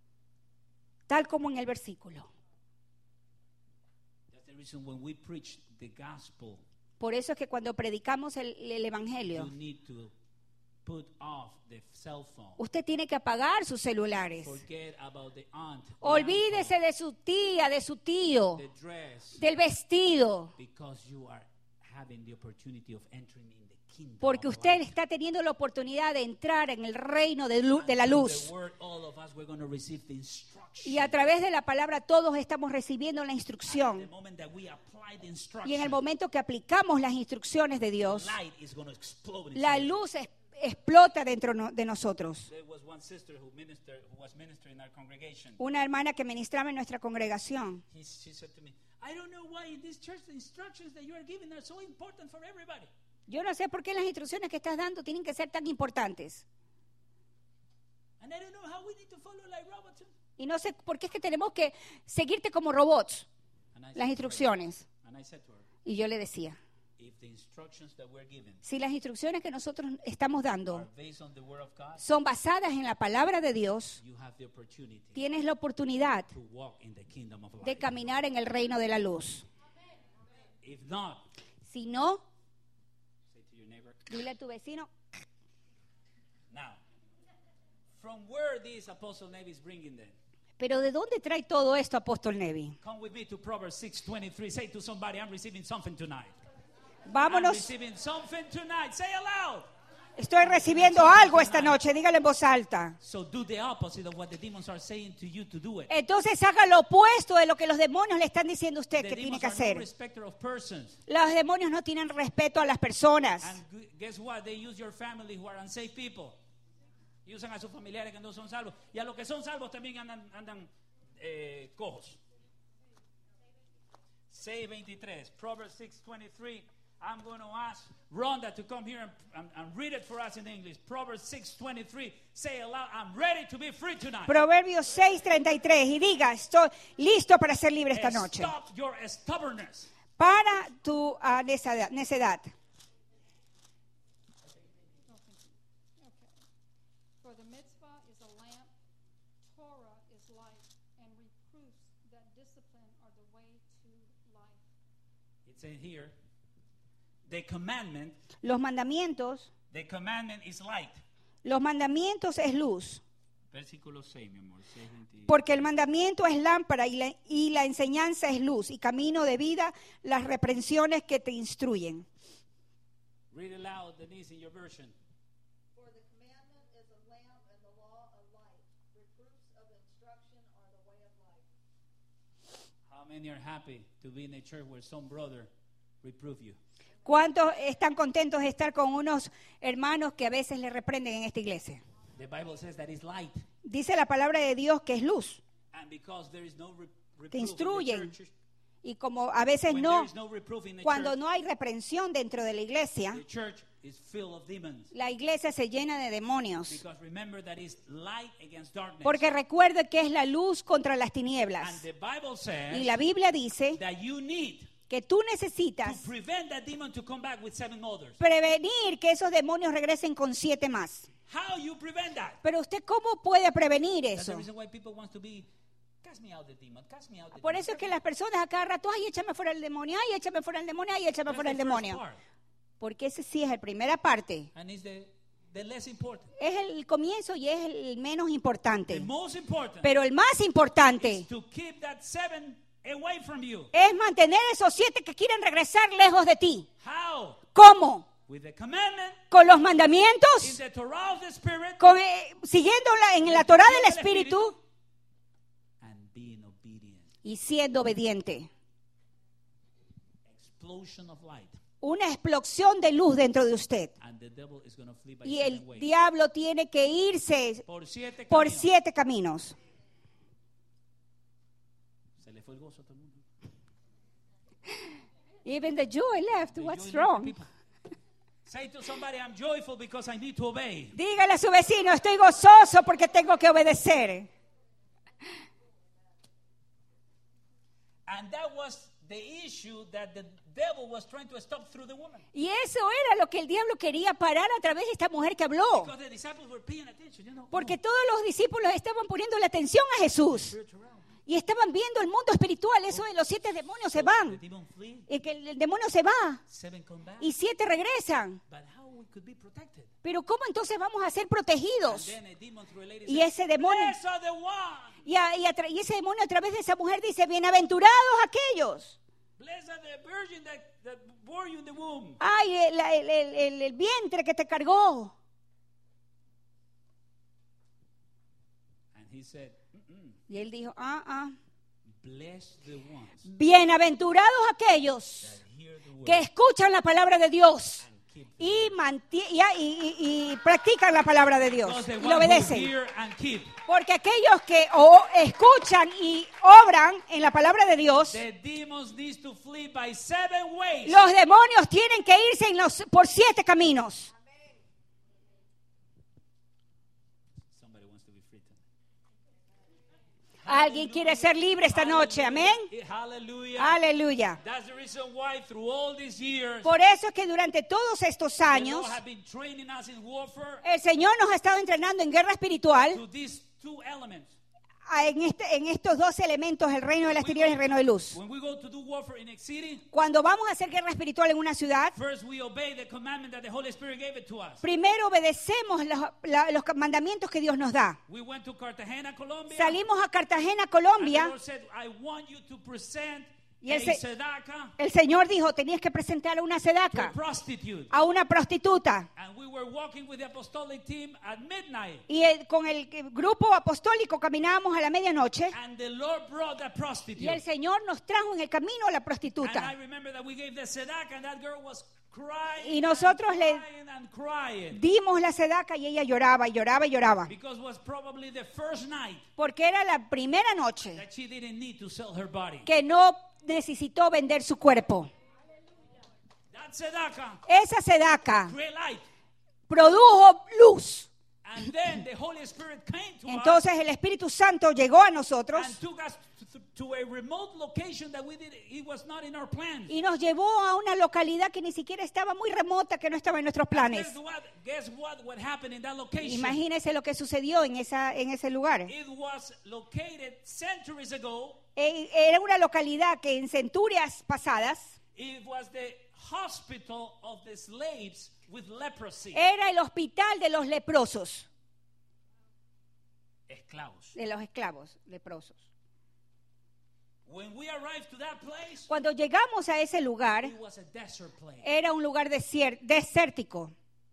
Tal como en el versículo. That's the reason when we preach the gospel, Por eso es que cuando predicamos el, el you evangelio, need to put off the cell phone. usted tiene que apagar sus celulares. Forget about the aunt, the Olvídese uncle, de su tía, de su tío, the dress, del vestido, because you are having the opportunity of entering in the kingdom porque of usted light. está teniendo la oportunidad de entrar en el reino de, lu- de la And through luz. the word, all of us, we're going to receive the instruction. Y a través de la palabra todos estamos recibiendo la At the instrucción. moment that we apply the instruction, Y en el momento que aplicamos las instrucciones de Dios, light is going to explode. la inside. luz es- explota dentro no- de nosotros. There was one sister who ministered, who was ministering in our congregation. Una hermana que ministraba en nuestra congregación. He, she said to me, "I don't know why in this church the instructions that you are giving are so important for everybody." Yo no sé por qué las instrucciones que estás dando tienen que ser tan importantes. And I don't know how we need to follow like robots. Y no sé por qué es que tenemos que seguirte como robots, And I, las said to her, instrucciones. and I said to her, Y yo le decía, if the instructions that we're given si las instrucciones que nosotros estamos are dando based on the word of God, son basadas en la palabra de Dios, you have the opportunity tienes la oportunidad to walk in the kingdom of de light. caminar en el reino de la luz. If not, Si no, say to your neighbor, dile a tu vecino, now, from where this apostle Navy is bringing them? pero ¿de dónde trae todo esto, Apóstol Nevi? Come with me to Proverbs six twenty-three. Say to somebody, I'm receiving something tonight. I'm Vámonos, receiving something tonight. Say aloud. Estoy recibiendo algo esta noche, dígalo en voz alta. So do the opposite of what the demons are saying to you to do it. Entonces haga lo opuesto de lo que los demonios le están diciendo a usted The que tiene demons que are no hacer. respecter of persons. Los demonios no tienen respeto a las personas. And gu- guess what? They use your family who are unsafe people. Y usan a sus familiares que no son salvos. Y a los que son salvos también andan, andan eh, cojos. seis veintitrés, Proverbs six twenty-three. I'm going to ask Rhonda to come here and, and, and read it for us in English. Proverbs six twenty-three. Say aloud, I'm ready to be free tonight. Proverbios seis treinta y tres. Y diga, estoy listo para ser libre esta noche. Stop your stubbornness. Para tu uh, necedad. necedad. For the mitzvah is a lamp, Torah is light, and reproofs that discipline are the way to life. It says here, the commandment, Los mandamientos, the commandment is light. los mandamientos es luz. Versículo seis, mi amor. seis veinte. Porque el mandamiento es lámpara y la, y la enseñanza es luz y camino de vida, las reprensiones que te instruyen. Read it loud, Denise, in your version. For the commandment is a lamp and the law a light. Reproofs of instruction are the way of life. How many are happy to be in a church where some brother reprove you? ¿Cuántos están contentos de estar con unos hermanos que a veces le reprenden en esta iglesia? The Bible says that is light. Dice la palabra de Dios que es luz. And because there is no re- reproof Te in the instruyen. church, Y como a veces when no, there is no reproof in the cuando church, no hay reprensión dentro de la iglesia, the church is filled of demons. la iglesia se llena de demonios. Because remember that is light against darkness. Porque recuerde que es la luz contra las And tinieblas. the Bible Y says la Biblia dice that you need que tú to necesitas prevent that demon to come back with seven others. prevenir que esos demonios regresen con siete más. How you prevent that? Pero usted, ¿cómo puede prevenir That's the eso? reason why people want to be, cast me out the demon, cast me out the Por demon. eso es que las personas a cada rato, ay, échame fuera el demonio, ay, échame fuera el demonio, ay, échame That's fuera the el first demonio. part. Porque ese sí es la primera parte. And it's the, the less important. Es el comienzo y es el menos The importante. most important Pero el más importante is to keep that seven away from you. es mantener esos siete que quieren regresar lejos de ti. How? ¿Cómo? With the commandment, Con los in mandamientos, the Torah of the Spirit, con, eh, siguiendo la- en la Torah del Espíritu and being obedient. y siendo obediente. Explosion of light. Una explosión de luz dentro de usted. And the devil is going to flee by Y seven el ways. diablo tiene que irse Por siete por caminos. siete caminos. Se le fue el gozo a todo el mundo. Even the joy left. The What's joy left wrong? the people. Say to somebody, I'm joyful because I need to obey. Dígale a su vecino, estoy gozoso porque tengo que obedecer. And that was the issue that the devil was trying to stop through the woman. Y eso era lo que el diablo quería parar a través de esta mujer que habló. Because the disciples were paying attention, you know. Porque todos los discípulos estaban poniendo la atención a Jesús. Spiritual realm. Y estaban viendo el mundo espiritual, eso de los siete demonios se The van. demon flee, Y que el, el demonio se va seven come back. y siete regresan. But how we could be protected? Pero ¿cómo entonces vamos a ser And protegidos? then a demon through a lady Y said, ese demonio, "Blessed are the one. y, a- y a tra- y ese demonio a través de esa mujer dice, bienaventurados aquellos. Blessed are the virgin that, that bore you in the womb." Ay, el, el- el- el- el vientre que te cargó. And he said, Mm-mm. Y él dijo, ah, ah. Bless the ones Bienaventurados aquellos that hear the word que escuchan la palabra de Dios and keep the y, mantie- y, y- y- y practican la palabra de Dios Because the y one lo who obedecen. hear and keep. Porque aquellos que o escuchan y obran en la palabra de Dios, The demons need to flee by seven ways. los demonios tienen que irse en los, por siete caminos. Somebody wants to be free tonight. Alguien quiere ser libre esta noche, amén. Hallelujah. Aleluya. That's the reason why through all these years Por eso es que durante todos estos the años Lord has been training us in warfare el Señor nos ha estado entrenando en guerra espiritual to these two elements. en, este, en estos dos elementos, el reino de las tinieblas y el reino de luz. When we go to do warfare in a city, Cuando vamos a hacer guerra espiritual en una ciudad, first we obey the commandment that the Holy Spirit gave it to us. primero obedecemos los, la- los mandamientos que Dios nos da. We went to Cartagena, Colombia. Salimos a Cartagena, And the Colombia, Lord said, I want you to present Y el, a se- tzedakah el Señor dijo, tenías que presentar una to a sedaca prostitute. a una prostituta. And we were walking with the apostolic team at midnight. Y el- con el grupo apostólico caminábamos a la medianoche. And the Lord brought that prostitute. Y el Señor nos trajo en el camino a la And I prostituta. remember that we gave the tzedakah and that girl was crying Y nosotros and le- crying and crying. Dimos la sedaca y ella lloraba y lloraba y lloraba. Because it was probably the first night Porque era la primera noche that she didn't need to sell her body. que no necesitó vender su cuerpo. That tzedakah Esa sedaca create light. produjo luz. And then the Holy Spirit came to us Entonces el Espíritu Santo llegó a nosotros and took us to, to a remote location that we did. It was not in our plans. y nos llevó a una localidad que ni siquiera estaba muy remota, que no estaba en nuestros planes. Guess what? Guess what? What happened in that location? Imagínense lo que sucedió en, esa, en ese lugar. It was located centuries ago. Eh, Era una localidad que en centurias pasadas It was the hospital of the slaves with leprosy. era el hospital de los leprosos, Esclavos. de los esclavos leprosos. When we arrived to that place, Cuando llegamos a ese lugar, it was a desert place. era un lugar desier- desértico,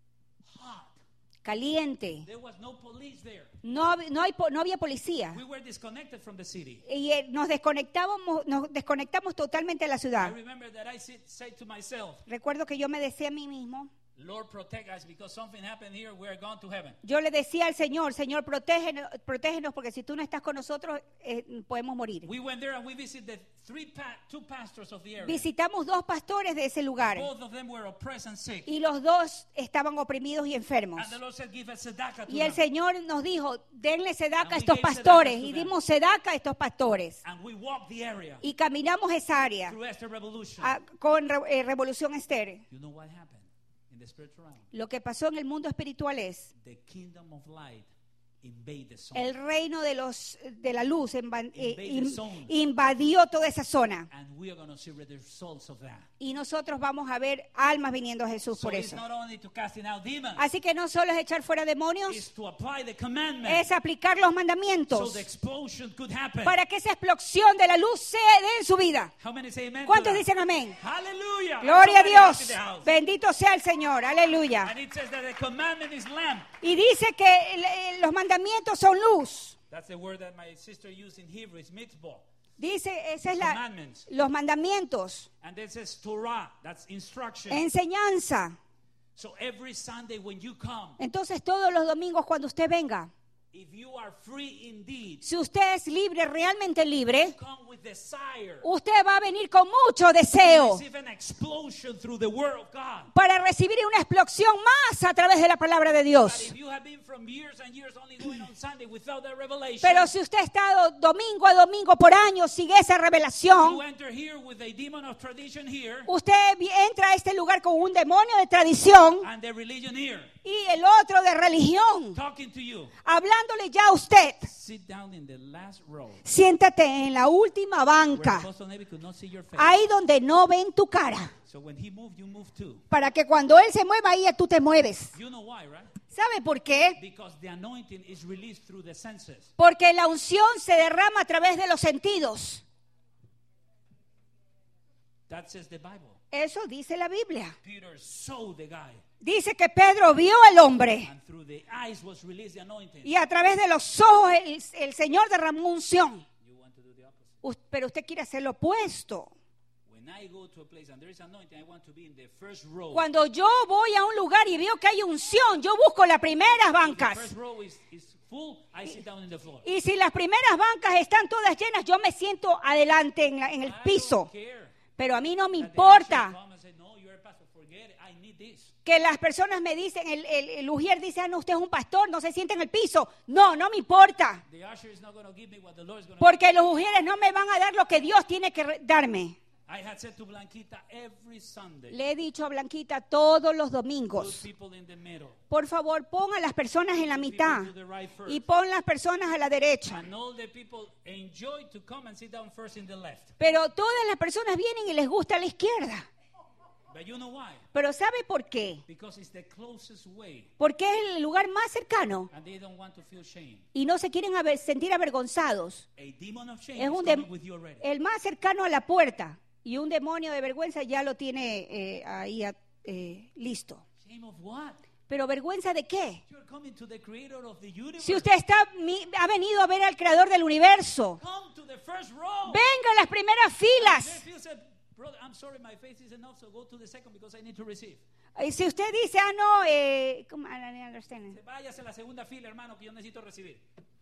Hot. caliente. There was no police there. No, hab- no, hay, po- no había policía. We were disconnected from the city. Y eh, nos desconectábamos, nos desconectamos totalmente de la I ciudad. remember that I said, said to myself, Recuerdo que yo me decía a mí mismo, Lord, protect us because something happened here. We're going to heaven. yo le decía al Señor, Señor, protégenos, protégenos porque si tú no estás con nosotros, eh, podemos morir. We went there and we visited the three pa- two pastors of the area. Visitamos dos pastores de ese lugar Both of them were oppressed and sick. y los dos estaban oprimidos y enfermos. And the Lord said, give a tzedakah to Y el them. Señor nos dijo, denle sedaca a And we estos gave pastores. sedacas to Y them. dimos sedaca a estos pastores. And we walked the area Y caminamos esa área through Esther Revolution. a- con Re- eh, Revolución Esther. You know what happened in the spiritual realm? Lo que pasó en el mundo espiritual es The kingdom of light invaded the zone. el reino de los de la luz inva- eh, Invade the in- zone. invadió toda esa zona. And we are going to see the results of that. Y nosotros vamos a ver almas viniendo a Jesús So por it's eso. not only to casting out demons, Así que no solo es echar fuera demonios, it's to apply the commandment es aplicar los so mandamientos the explosion could happen. para que esa explosión de la luz se dé en su vida. How many say amen? to ¿Cuántos that? dicen amén? Hallelujah. Gloria a Somebody happy in Dios. the house. Bendito sea el Señor. Aleluya. And it says that the commandment is lamp. Y dice que el- el- los mandamientos son luz. That's the word that my sister used in Hebrew. It's mitzvah. Dice, esa es la, Commandments. los mandamientos, And then it says Torah. That's instruction. enseñanza. So every Sunday when you come, Entonces todos los domingos cuando usted venga, if you are free indeed, si usted es libre, realmente libre, come with desire. usted va a venir con mucho deseo Receive an explosion through the word of God. para recibir una explosión más a través de la palabra de But Dios. if you have been from years and years only going on Sunday without that revelation, Pero si usted ha estado domingo a domingo por años sin esa you revelación, enter here with a demon of tradition here usted vi- entra a este lugar con un demonio de tradición and the religion here, y el otro de religión, talking to you. hablándole ya a usted. Sit down in the last row Siéntate en la última where banca, Apostle Navy could not see your face. ahí donde no ven tu cara, So when he moved, you move too. para que cuando él se mueva, ahí tú te mueves. You know why, right? ¿Sabe por qué? Because the anointing is released through the senses. Porque la unción se derrama a través de los sentidos. That says the Bible. Eso dice la Biblia. Peter saw the guy, Dice que Pedro vio al hombre and through the eyes was released the anointing. y a través de los ojos el, el Señor derramó unción. You want to do the opposite. Us- Pero usted quiere hacer lo opuesto. When I go to a place and there is anointing, I want to be in the first row. Cuando yo voy a un lugar y veo que hay unción, yo busco las primeras If the bancas. first row is, is full, I sit down in the floor. Y si las primeras bancas están todas llenas, yo me siento adelante en, la- en el I piso. don't care Pero a mí no me that the usher importa come and say, "No, you're a pastor. Forget it. I need this." que las personas me dicen, el, el, el ujier dice, ah, no, usted es un pastor, no se siente en el piso. No, no me importa. The usher is not going to give me what the Lord is going to Porque los ujieres no me van a dar lo que Dios tiene que re- darme. I had said to Blanquita every Sunday, Le he dicho a Blanquita todos los put domingos, people in the middle. por favor, pon a las personas en la mitad People to the right first. y pon las personas a la derecha. And all the people enjoy to come and sit down first in the left. Pero todas las personas vienen y les gusta a la izquierda. But you know why? Pero ¿sabe por qué? Because it's the closest way. Porque es el lugar más cercano And they don't want to feel shame. y no se quieren aver- sentir avergonzados. A demon of shame Es is un coming dem- with you already. el más cercano a la puerta y un demonio de vergüenza ya lo tiene eh, ahí eh, listo. Shame of what? Pero vergüenza de qué? You're coming to the creator of the universe. Si usted está mi- ha venido a ver al creador del universo, Come to the first row. venga a las primeras filas. If you said, brother, I'm sorry, my faith is enough, so go to the second because I need to receive. Y si usted dice, ah, no, eh, ¿cómo? I don't understand. Váyase a la segunda fila, hermano, que yo necesito recibir.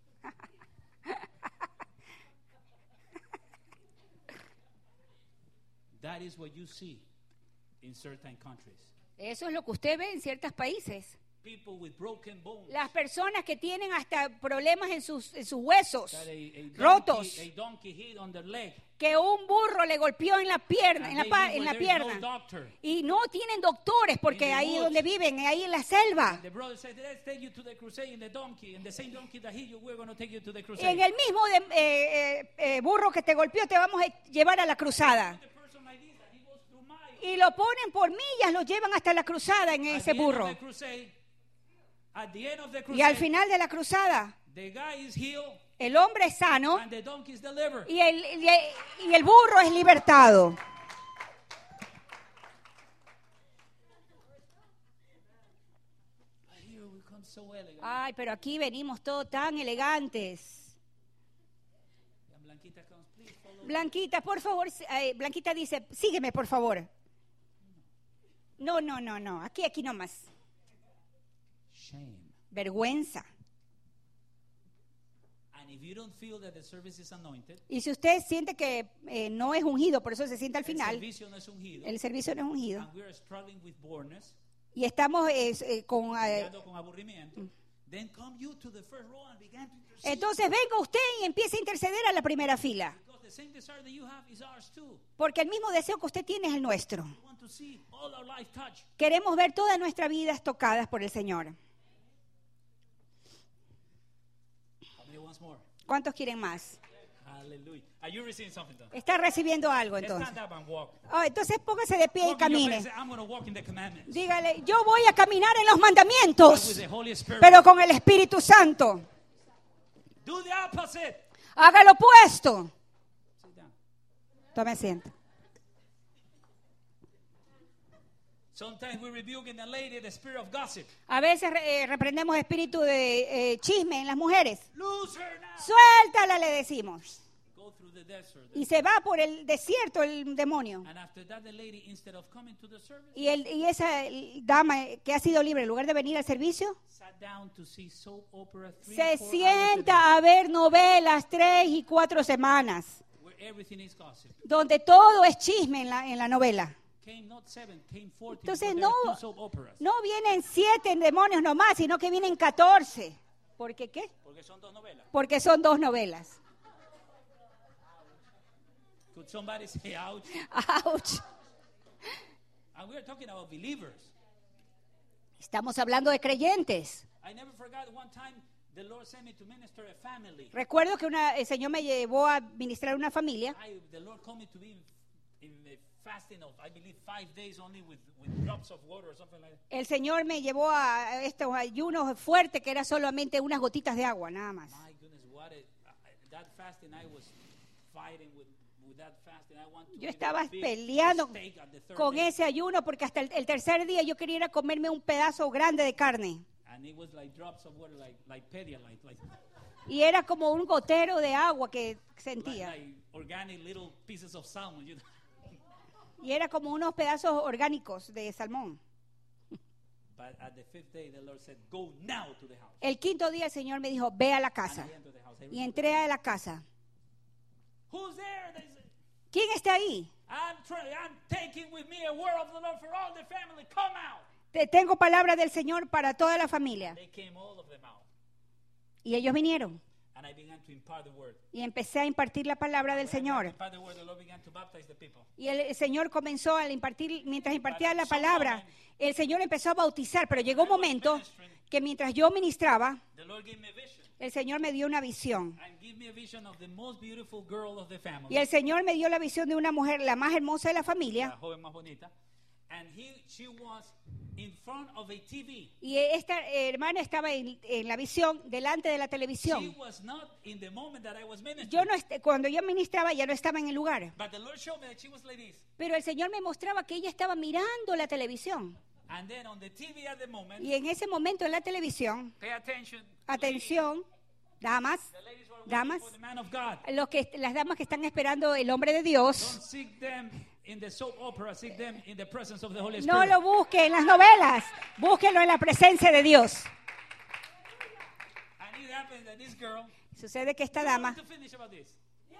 That is what you see in certain countries. Eso es lo que usted ve en ciertos países. People with broken bones. Las personas que tienen hasta problemas en sus, en sus huesos, That a, a donkey, rotos, a donkey hit on their leg. que un burro le golpeó en la pierna, And en la, they pa- live en where la there is no pierna. doctor. Y no tienen doctores porque In the ahí woods. donde viven, ahí en la selva. The brother said, let's take you to the crusade in the donkey. And the same donkey that hit you, we're going to take you to the crusade. En el mismo de- eh, eh, eh, burro que te golpeó te vamos a llevar a la cruzada. The person like this, and he goes through miles. Y lo ponen por millas, lo llevan hasta la cruzada en At ese the end of burro. the crusade, at the end of the Y al crusade, final de la cruzada, the guy is healed el hombre es sano and the donkey is delivered. y el, y el- y el burro es libertado. But here we come so elegant. Ay, pero aquí venimos todos tan elegantes. And Blanquita comes, please follow. Blanquita, por favor, eh, Blanquita dice, sígueme, por favor. No, no, no, no, aquí, aquí nomás. Shame. Vergüenza. And if you don't feel that the service is anointed, Y si usted siente que eh, no es ungido, por eso se sienta al el final, servicio no es ungido, el servicio no es ungido, and we are struggling with boredness, y estamos eh, eh, con... eh, lidiando con aburrimiento, then come you to the first row and begin to intercede. entonces venga usted y empiece a interceder a la primera fila, Because the same desire that you have is ours too. porque el mismo deseo que usted tiene es el nuestro. We want to see all our life touched. Queremos ver todas nuestras vidas tocadas por el Señor. How many wants more? ¿Cuántos quieren más? Hallelujah. Are you receiving something though? Está recibiendo algo Let's entonces. stand up and walk. Oh, entonces póngase de pie y Walk in your camine. place. I'm going to walk in the commandments. Dígale, yo voy a caminar en los But with mandamientos, the Holy Spirit. pero con el Espíritu Santo. Do the opposite. Haga lo opuesto. Sit down. Tome asiento. Sometimes we rebuke in the lady the spirit of gossip. A veces eh, reprendemos espíritu de eh, chisme en las mujeres. Lose her now. Suéltala, le decimos. Go through the desert. Y se va por el desierto el demonio. And after that, the lady, instead of coming to the service, Y, el, y esa dama que ha sido libre, en lugar de venir al servicio, sat down to see soap opera three, se four hours a sienta a ver novelas tres y cuatro semanas, day, where everything is gossip. donde todo es chisme en la, en la novela. Came not seven, came fourteen. Entonces but no, there are two soap operas. no vienen siete demonios nomás, sino que vienen catorce. ¿Por qué qué? Porque son dos novelas. Porque son dos novelas. Could somebody say ouch? Ouch. And we are talking about believers. Estamos hablando de creyentes. I never forgot one time the Lord sent me to minister a family. Recuerdo que una, el Señor me llevó a ministrar una familia. I, the Lord called me to be in, in the fasting of, I believe, five days only with, with drops of water or something like that. El Señor me llevó a estos ayunos fuertes que era solamente unas gotitas de agua, nada más. My goodness, what a, I- that fasting I was fighting with, with that fasting. I want to Yo eat estaba a big peleando steak at the third con day. ese ayuno porque hasta el, el tercer día yo quería ir a comerme un pedazo grande de carne. And it was like drops of water, like, like Pedialyte, like, Y era como un gotero de agua que like, sentía. like organic little pieces of salmon. You know? Y era como unos pedazos orgánicos de salmón. But at the fifth day, the Lord said, go now to the house. El quinto día el Señor me dijo, ve a la And casa. I entered the house. I Y entré a la casa. Who's there? They said, ¿Quién está ahí? I'm trying. I'm taking with me a word of the Lord for all the family. Come out. Te tengo palabra del Señor para toda la familia. They came, all of them out, Y ellos vinieron. and I began to impart the word. Y empecé a impartir la palabra del When I began to Señor. impart the word, the Lord began to baptize the people. Y el, el Señor comenzó a impartir, mientras impartía la palabra, el Señor empezó a bautizar. Pero llegó un momento que mientras yo ministraba, The Lord gave me a vision, el Señor me dio una visión. and gave me a vision of the most beautiful girl of the family, Y el Señor me dio la visión de una mujer, la más hermosa de la la familia. joven más bonita. And he, she was in front of a T V. Y esta hermana estaba en, en la visión delante de la She televisión. was not in the moment that I was ministering. Yo no est- cuando yo ministraba ya no estaba en el lugar. But the Lord showed me that she was like this. Pero el Señor me mostraba que ella estaba mirando la televisión. And then on the T V at the moment, Y en ese momento en la televisión, pay attention. atención, damas, The ladies who are waiting damas, for the man of God. los que, las damas que están esperando el hombre de Dios, Don't seek them in the soap opera, seek them in the presence of the Holy no Spirit. lo busquen en las novelas, búsquenlo en la presencia de Dios. And it happened that this girl, Sucede que esta I dama want to finish about this.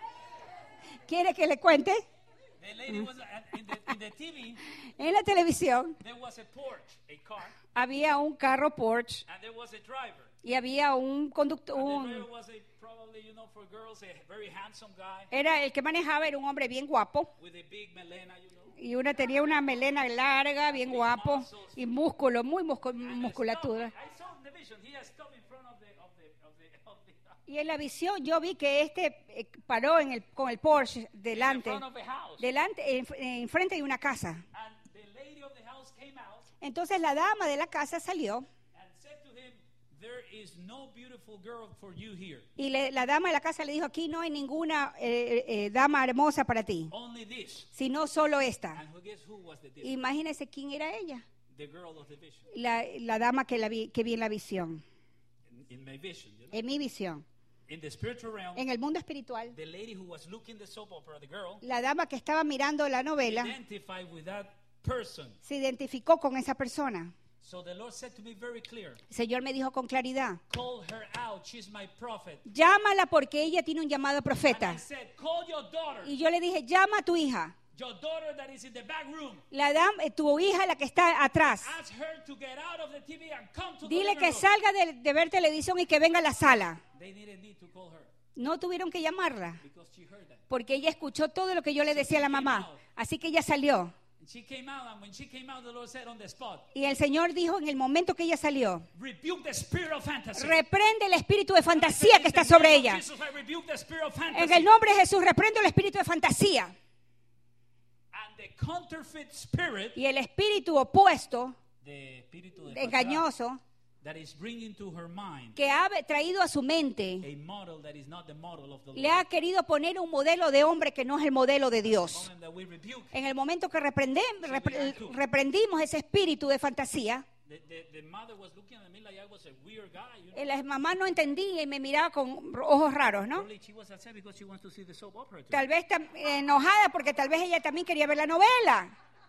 quiere que le cuente. The lady was uh, in the, in the T V, En la televisión there was a porch, a car, había un carro Porsche and there was a driver. y había un conductor, And the un, driver was a, probably, you know, for girls, a very handsome guy era el que manejaba, era un hombre bien guapo with a big melena, you know. y una tenía una melena larga, bien guapo y músculo, muy muscu- And they musculatura. stopped. I saw in the vision, he has stopped in front of the, of the, of the, of the, Y en la visión yo vi que este eh, paró en el, con el Porsche in delante, front of a house. delante, en, en frente de una casa. And the lady of the house came out Entonces la dama de la casa salió and said to him, there is no beautiful girl for you here. y le- la dama de la casa le dijo, aquí no hay ninguna eh, eh, dama hermosa para ti, Only this. sino solo esta. And who, guess who was the this? Imagínese quién era ella, The girl of the vision. la, la dama que, la vi, que vi en la visión, In, in my vision, you know? en mi visión. In the spiritual realm, En el mundo espiritual, the lady who was looking the soap opera, the girl, la dama que estaba mirando la novela identified with that person. se identificó con esa persona. So the Lord said to me very clear, El Señor me dijo con claridad, call her out, she's my prophet. llámala porque ella tiene un llamado And profeta. I said, call your daughter, Y yo le dije, llama a tu hija. your daughter that is in the back room. La dama, eh, tu hija, la que está atrás. Ask her to get out of the T V and come to the Dile living que room. salga de, de ver televisión y que venga a la sala. They didn't need to call her No tuvieron que llamarla because she heard that. porque ella escuchó todo lo que yo le decía a la mamá. Así que ella salió. And she came out, and when she came out, the Lord said on the spot, Y el Señor dijo en el momento que ella salió, rebuke the spirit of fantasy. reprende el espíritu de fantasía que está sobre ella. Jesus, I rebuke the spirit of En fantasy. el nombre de Jesús, reprendo el espíritu de fantasía. And the counterfeit spirit, Y el espíritu opuesto, the espíritu de falsedad, engañoso, that is bringing to her mind que ha traído a su mente, a model that is not the model of the le Lord. ha querido poner un modelo de hombre que no es el modelo de The Dios. moment that we rebuke, En el momento que reprendem- repre- reprendimos ese espíritu de fantasía, the, the, the mother was looking at me like I was a weird guy. You know? eh, la mamá no entendía y me miraba con ojos raros, ¿no? Probably she was upset because she wants to see the soap opera too. Tal vez tam- eh, enojada porque tal vez ella también quería ver la novela,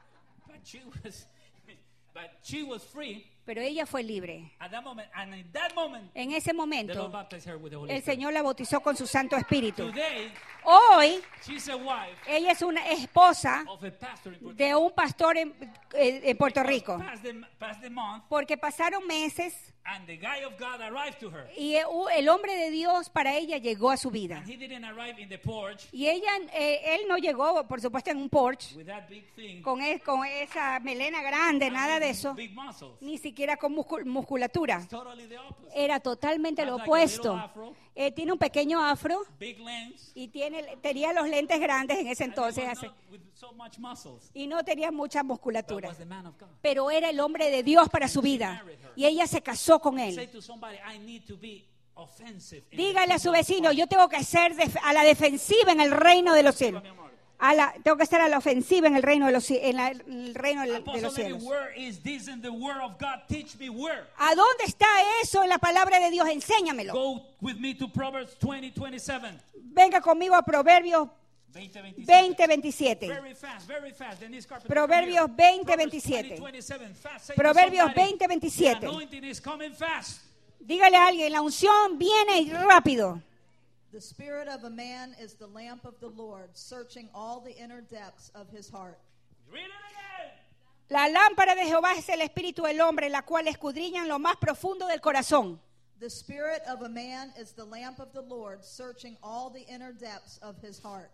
But she was, but she was free pero ella fue libre. at that moment, and in that moment, En ese the Lord momento, baptized her with the Holy el Spirit. Señor la bautizó con su Santo Espíritu. Today, Hoy, she's a wife ella es una esposa of a pastor in Puerto de un pastor en, eh, en Puerto Rico, Past the, past the month, porque pasaron meses and the guy of God arrived to her. y eh, el hombre de Dios para ella llegó a su vida. And he didn't arrive in the porch Y ella, eh, él no llegó, por supuesto, en un Porsche, with that big thing, con, e- con esa melena grande, and nada de big- eso, big muscles. ni siquiera con muscul- musculatura. Totally the opposite. Era totalmente lo Has like a little opuesto. afro. Eh, tiene un pequeño afro Big lens. y tiene, tenía los lentes grandes en ese and he entonces was así, not with so much muscles. y no tenía mucha But musculatura. was the man of God. Pero era el hombre de Dios para su vida. Y ella se casó con Say él. to somebody, I need to be offensive. in the Dígale a su kingdom of vecino, God. yo tengo que ser def- a la defensiva en el reino de los cielos. Mi amor. A la, tengo que estar a la ofensiva en el reino de los, cie- en la- en el reino de, de Apostle los Levi, cielos. where is this in the word of God? Teach me where. ¿A dónde está eso en la palabra de Dios? Enséñamelo. Go with me to Proverbs twenty twenty-seven. Venga conmigo a Proverbios veinte veintisiete. veinte veintisiete. Very fast, very fast. Denise Carpenter, Proverbios come here. veinte Proverbs veintisiete. twenty twenty-seven. Fast. Say to Proverbios somebody, veinte veintisiete. The anointing is coming fast. Dígale a alguien, la unción viene rápido. The spirit of a man is the lamp of the Lord, searching all the inner depths of his heart. Read it again. La lámpara de Jehová es el espíritu del hombre, la cual escudriña en lo más profundo del corazón. The spirit of a man is the lamp of the Lord, searching all the inner depths of his heart.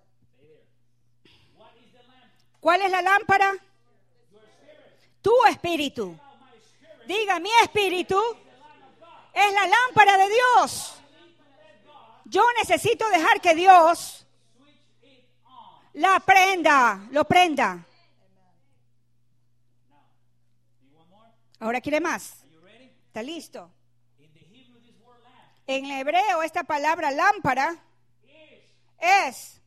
What is the lamp? ¿Cuál es la lámpara? Your spirit. Tu espíritu. Now my spirit Diga, mi espíritu es la lámpara de Dios. Yo necesito dejar que Dios switch it on. la prenda, lo prenda. Ahora quiere más. Are you ready? ¿Está listo? In the Hebrew, this word lamp En el hebreo esta palabra lámpara is es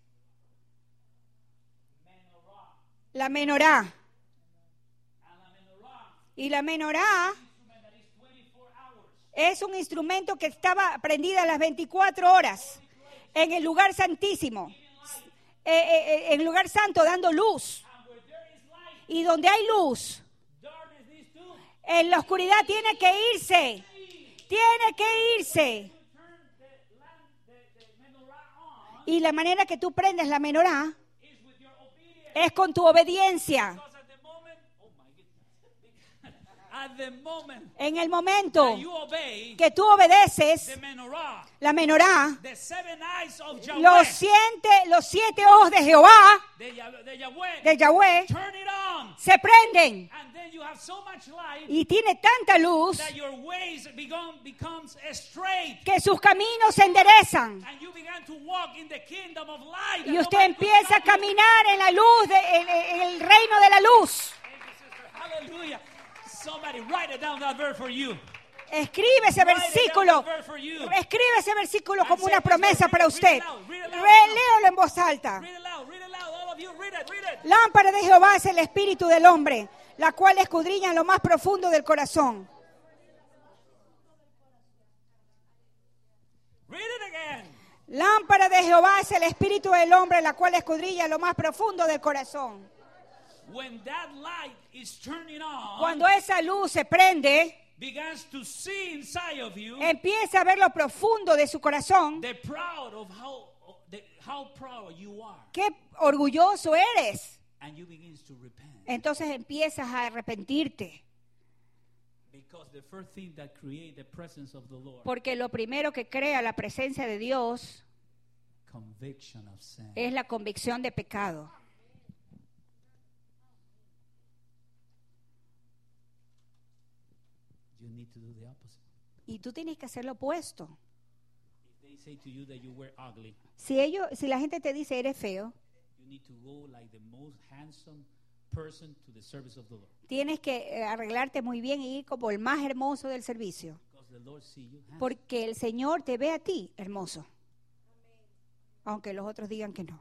menorah. la menorá. And la menorah Y la menorá is an instrument that is twenty-four hours. es un instrumento que estaba prendida las veinticuatro horas en el lugar santísimo, eh, eh, eh, en el lugar santo dando luz. And where there is light, Y donde hay luz, darkness is too. en la oscuridad tiene que irse. Tiene que irse. Turn the lamp, the, the menorah on Y la manera que tú prendes la menorá is with your obedience. es con tu obediencia. Because at the moment, oh my goodness. At the moment En el momento that you obey que tú obedeces the menorah, la menorá, the seven eyes of Yahweh, los siete, los siete ojos de Jehová, de, Yah- de Yahweh, de Yahweh, turn it on. se prenden. And then you have so much light Y tiene tanta luz that your ways become becomes straight. que sus caminos se enderezan. And you began to walk in the kingdom of light. Y and usted nobody could empieza a stop you. caminar en la luz, de, en, en el reino de la luz. Thank you, sister. Hallelujah. Somebody write it down, that verse for you. Escribe ese versículo. Escribe ese versículo como una promesa para usted. Léelo en voz alta. Read it loud, read it loud, all of you, read it, read it. Lámpara de Jehová es el espíritu del hombre, la cual escudriña en lo más profundo del corazón. Read it again. Lámpara de Jehová es el espíritu del hombre, la cual escudriña en lo más profundo del corazón. When that light is turning on, Cuando esa luz se prende, begins to see inside of you empieza a ver lo profundo de su corazón. the proud of how the, how proud you are, Qué orgulloso eres. and you begins to repent. Entonces empiezas a arrepentirte. Because the first thing that create the presence of the Lord, Porque lo primero que crea la presencia de Dios conviction of sin. es la convicción de pecado. You need to do the opposite. Y tú tienes que hacer lo opuesto. If they say to you that you were ugly, Si ellos, si la gente te dice eres feo, you need to go like the most handsome person to the service of the Lord. tienes que eh, arreglarte muy bien y ir como el más hermoso del servicio. Because the Lord see you handsome. Porque el Señor te ve a ti hermoso. Aunque los otros digan que no.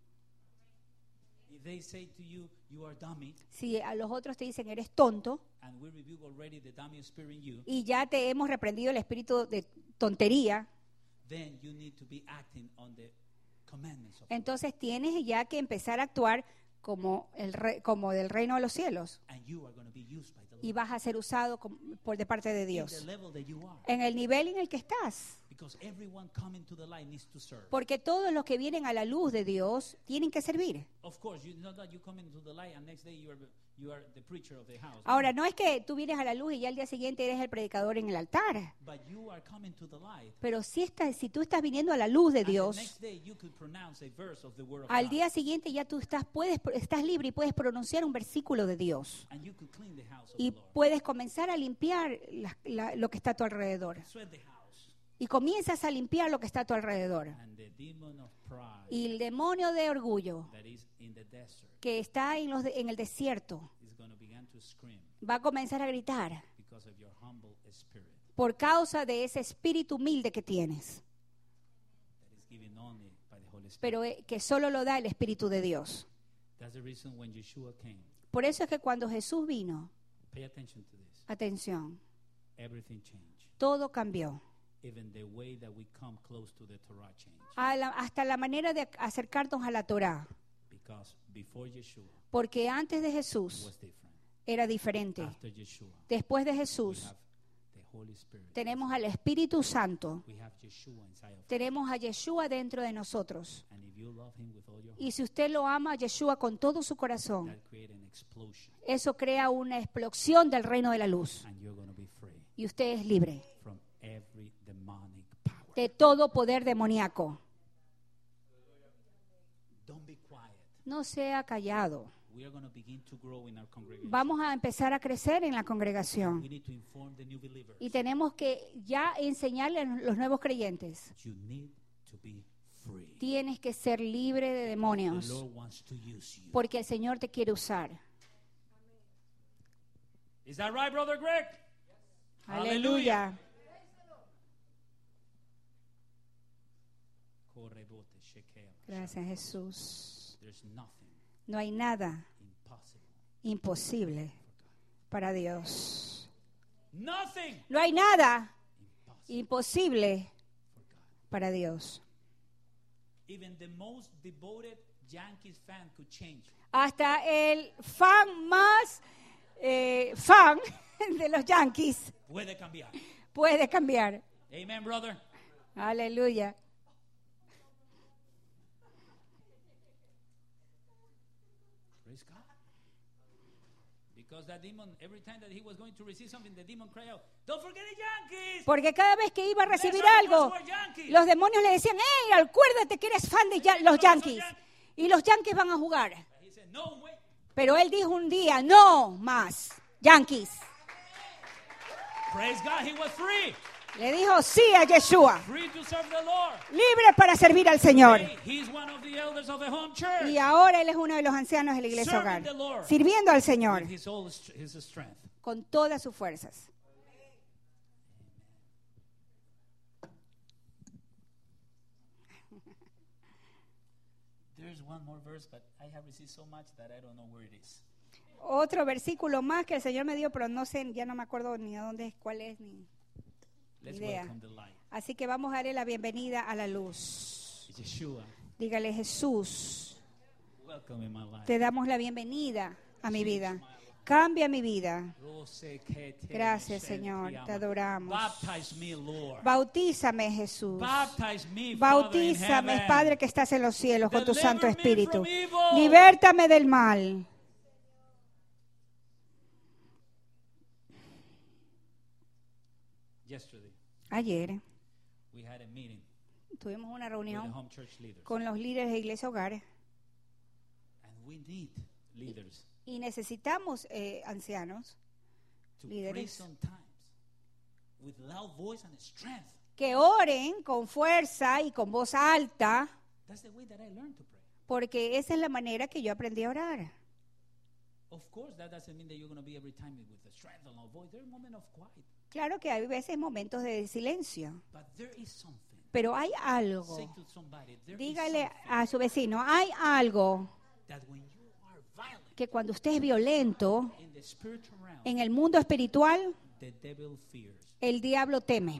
If they say to you, you are dummy, Si a los otros te dicen eres tonto and we rebuke already the dummy spirit in you, y ya te hemos reprendido el espíritu de tontería, then you need to be acting on the commandments of God. entonces tienes ya que empezar a actuar como el re- como del reino de los cielos And you are going to be used by the Lord. y vas a ser usado com- por de parte de In the Dios. level that you are. En el nivel en el que estás. Because everyone coming to the light needs to serve. Porque todos los que vienen a la luz de Dios tienen que servir. Of course, you know that you come into the light and next day you are you are the preacher of the house. Ahora, no es que tú vienes a la luz y ya al día siguiente eres el predicador en el altar. But you are coming to the light. Pero si, estás, si tú estás viniendo a la luz de And the Dios, next day you could pronounce a verse of the word of al God. día siguiente ya tú estás, puedes, estás libre y puedes pronunciar un versículo de Dios. And you could clean the house of Y the Lord. puedes comenzar a limpiar la- la- lo que está a tu alrededor. Sweat the house. Y comienzas a limpiar lo que está a tu alrededor. And the demon of pride Y el demonio de orgullo that is in the desert que está en, los de- en el desierto is going to begin to scream va a comenzar a gritar because of your humble spirit por causa de ese espíritu humilde que tienes, that is given only by the Holy Spirit. pero eh, que solo lo da el Espíritu de Dios. That's the reason when Yeshua came. Por eso es que cuando Jesús vino, Pay attention to this. atención, Everything changed. todo cambió. Even the way that we come close to the Torah changed. A la- hasta la manera de acercarnos a la Torá, Because before Yeshua porque antes de Jesús was different. era diferente. After Yeshua, Después de we Jesús have the Holy Spirit. tenemos al Espíritu Santo, We have Yeshua inside of us. tenemos a Yeshua dentro de nosotros. And if you love him with all your Y heart, si usted lo ama a Yeshua con todo su corazón, that create an explosion. eso crea una explosión del reino de la luz. And you're going to be free Y usted es libre from every demonic power. de todo poder demoníaco. Don't be quiet. No sea callado. We are going to begin to grow in our congregation. Vamos a empezar a crecer en la congregación. We need to inform the new believers. Y tenemos que ya enseñarle a los nuevos creyentes. You need to be free. Tienes que ser libre de The demonios. Lord wants to use you. Porque el Señor te quiere usar. Is that right, Brother Greg? Aleluya. Gracias, Jesús. There's nothing No hay nada impossible. imposible para Dios. Nothing No hay nada impossible imposible for God. para Dios. Even the most devoted Yankees fan could change. Hasta el fan más eh, fan de los Yankees Puede cambiar. puede cambiar. Amen, brother. Aleluya. Praise God. Because that demon, every time that he was going to receive something, the demon cried out, "Don't forget the Yankees!" Porque cada vez que iba a recibir Let's algo, support Yankees. los demonios le decían, hey, acuérdate que eres fan de ya- los Yankees. Y los Yankees van a jugar. He said, "No, wait." Pero él dijo un día, no más, Yankees. Praise God, he was free. Le dijo sí a Yeshua, Free to serve the Lord. libre para servir al Señor. Hey, he's one of the elders of the home church. Y ahora él es uno de los ancianos de la iglesia hogar, Serving the Lord. sirviendo al Señor With his, all, his strength. con todas sus fuerzas. There's one more verse, but I have received so much that I don't know where it is. Otro versículo más que el Señor me dio, pero no sé, ya no me acuerdo ni a dónde es, cuál es, ni Let's idea. welcome the light. Así que vamos a darle la bienvenida a la luz. Yeshua, Dígale, Jesús, welcome in my life. te damos la bienvenida a mi vida. Cambia mi vida. Gracias, Señor, te adoramos. Baptize me, Lord. Bautízame, Jesús. Baptize me, Father in Bautízame, heaven. Padre que estás en los cielos, con tu Deliver Santo me Espíritu. from evil. Libértame del mal. Yesterday, Ayer we had a meeting tuvimos una with the reunión home church leaders. con los líderes de Iglesia Hogares And we need leaders y necesitamos eh, ancianos to pray líderes. sometimes with loud voice and strength. que oren con fuerza y con voz alta, That's the way that I learned to pray. porque esa es la manera que yo aprendí a orar. Of course, that doesn't mean that you're going to be every time with the strength and loud voice. There's a moment of quiet. Claro que hay veces momentos de silencio, But there is something. pero hay Say algo. to somebody, there is Dígale something a su vecino, hay algo that when you are violent que cuando usted es violento in the spiritual realm, en el mundo espiritual, the devil fears. el diablo teme.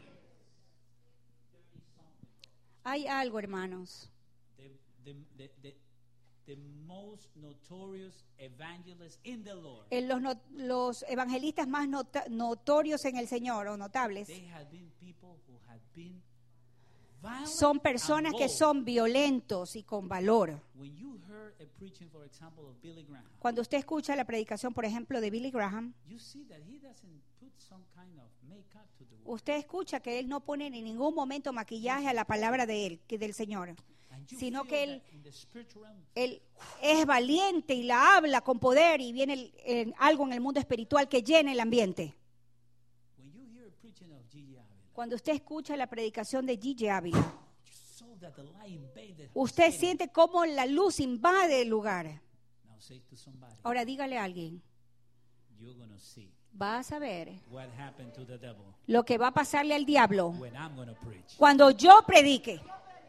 Hay algo, hermanos. The, the, the, the, the most notorious evangelist in the Lord, En los, no- los evangelistas más nota- notorios en el Señor o notables they have been people who have been violent son personas and que bold. son violentos y con valor. When you heard a preaching, for example, of Billy Graham, Cuando usted escucha la predicación, por ejemplo, de Billy Graham, you see that he doesn't put some kind of makeup to the word. usted escucha que él no pone en ningún momento maquillaje a la palabra de él, que del Señor, And you sino feel que él, that in the spiritual realm, él es valiente y la habla con poder y viene el- en algo en el mundo espiritual que llena el ambiente. when you hear a preaching of G G. Ávila, Cuando usted escucha la predicación de G J. Ávila, you saw that the light invaded. usted the city. siente cómo la luz invade el lugar. Now say to somebody, Ahora dígale a alguien, you're going to see va a saber what happened to the devil lo que va a pasarle al diablo when I'm going to preach. cuando yo predique.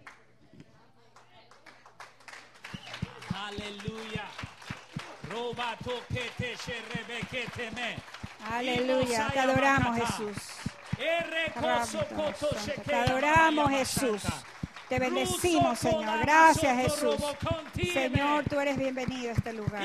Aleluya. Robato que te sherebe que teme. Aleluya, te adoramos, Jesús. Te adoramos, Jesús. Te bendecimos, Señor. Gracias, Jesús. Señor, tú eres bienvenido a este lugar.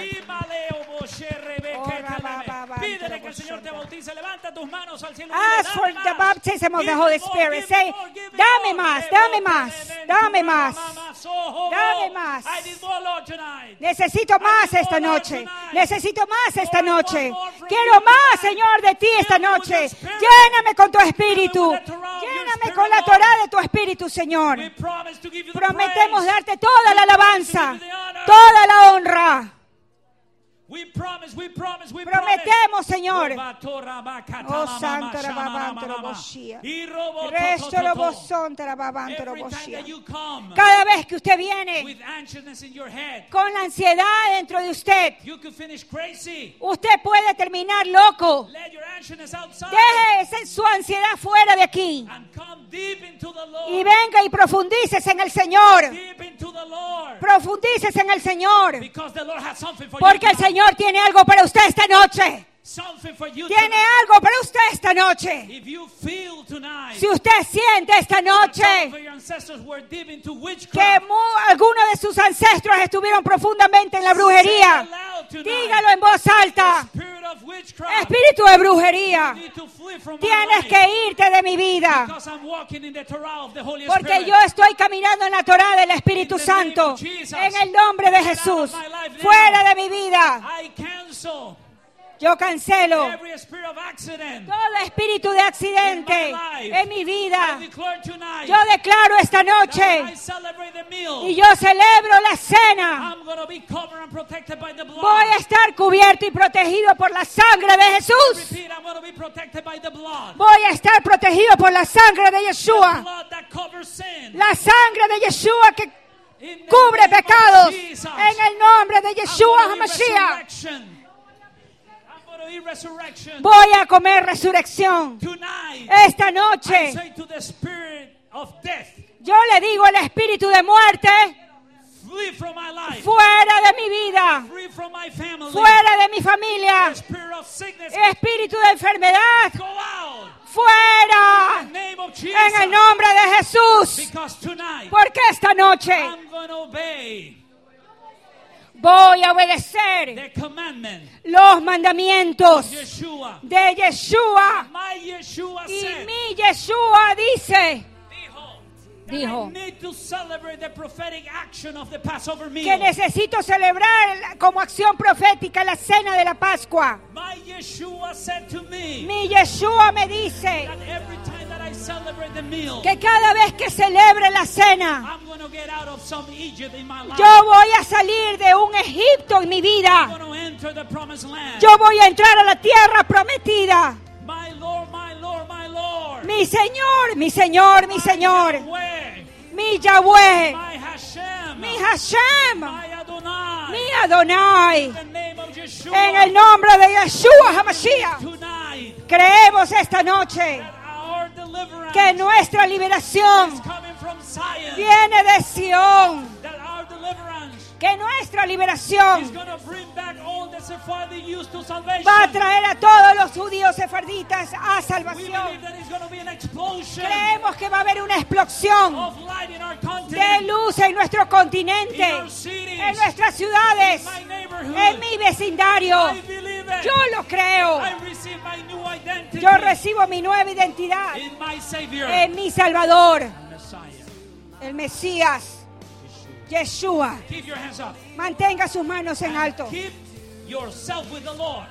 Pídele que el Señor te bautice. Levanta tus manos al cielo. Ask for the baptism of the Holy Spirit. Say, dame más, dame más, dame más. Dame más. Necesito más esta noche. Necesito más esta noche. Quiero más, Señor, de ti esta noche. Lléname con tu espíritu. Lléname con la Torah de tu espíritu, Señor. Prometemos darte toda la alabanza, toda la honra. We promise, we promise, we Prometemos, Señor. promise. Oh, santo rababantoro boshia. Resto robosonte rababantoro Every time boshia. that you come Cada vez que usted viene with anxiousness in your head, con la ansiedad dentro de usted, you could finish crazy. usted puede terminar loco. Let your anxiousness outside Deje ese- su ansiedad fuera de aquí and come deep into the Lord. y venga y profundícese en el Señor. Deep into the Lord. Profundícese en el Señor, Because the Lord has something for porque you. el Señor tiene algo para usted esta noche. Something for you Tiene tonight. algo para usted esta noche. If you feel tonight Si usted siente esta that some of noche your ancestors were deep into que witchcraft, mu- algunos de sus ancestros estuvieron profundamente en la brujería, say aloud tonight, dígalo en voz alta. Spirit of witchcraft, Espíritu de brujería, you need to flee from my tienes life, que irte de mi vida, because I'm walking in the Torah of the Holy porque Spirit. yo estoy caminando en la Torá del Espíritu Santo. En el nombre de Jesús, fuera de mi vida, I cancel yo cancelo every spirit of accident. todo espíritu de accidente en mi I vida. declare tonight Yo declaro esta that when I noche celebrate the meal, y yo celebro la cena. I'm going to be covered and protected by the blood. Voy a estar cubierto y protegido por la sangre de Jesús. Repeat, I'm going to be protected by the blood. Voy a estar protegido por la sangre de The Yeshua. blood that covers sin. La sangre de Yeshua que In the cubre name of pecados. Jesus. En el nombre de I'm Yeshua gonna eat HaMashiach. resurrection. I'm going to eat resurrection. Voy a comer resurrección. Tonight, Esta I noche say to the spirit of death, yo le digo al espíritu de muerte, flee from my life. fuera de mi vida, Free from my family. fuera de mi familia. The spirit of sickness, Espíritu de enfermedad, go out. fuera. In the name of Jesus. En el nombre de Jesús. Because tonight, Porque esta noche I'm going to obey voy a obedecer the commandment los mandamientos of Yeshua. de Yeshua. My Yeshua Y said, mi Yeshua dice, dijo, dijo, I need to celebrate the prophetic action of the Passover meal. que necesito celebrar como acción profética la cena de la Pascua. My Yeshua said to me Mi Yeshua me dice that every time that I celebrate the meal, que cada vez que celebre la cena, I'm going to get out of some Egypt in my life. yo voy a salir de un Egipto en mi vida. I'm going to enter the promised land. Yo voy a entrar a la tierra prometida. My Lord, my Lord, my Lord. Mi Señor, mi Señor, mi Señor, Yahweh, mi Yahweh, my Hashem, mi Hashem, my Adonai. mi Adonai. In the name of Yeshua. En el nombre de Yeshua HaMashiach, Tonight, creemos esta noche that our deliverance que nuestra liberación is coming from Zion. viene de Sión, That our deliverance que nuestra is liberación going to bring back all the Sephardic youth to salvation. va a traer a todos los judíos sefarditas a We salvación. believe that it's going to be an explosion Creemos que va a haber una explosión of light in our de continent, luz en nuestro in continente, our cities, en nuestras ciudades, in my neighborhood. en mi vecindario. I believe it. Yo lo creo. I receive my new identity Yo recibo mi nueva identidad in my Savior, en mi Salvador, Messiah. el Mesías, Yeshua. Keep your hands up. Mantenga sus manos en alto Keep yourself with the Lord.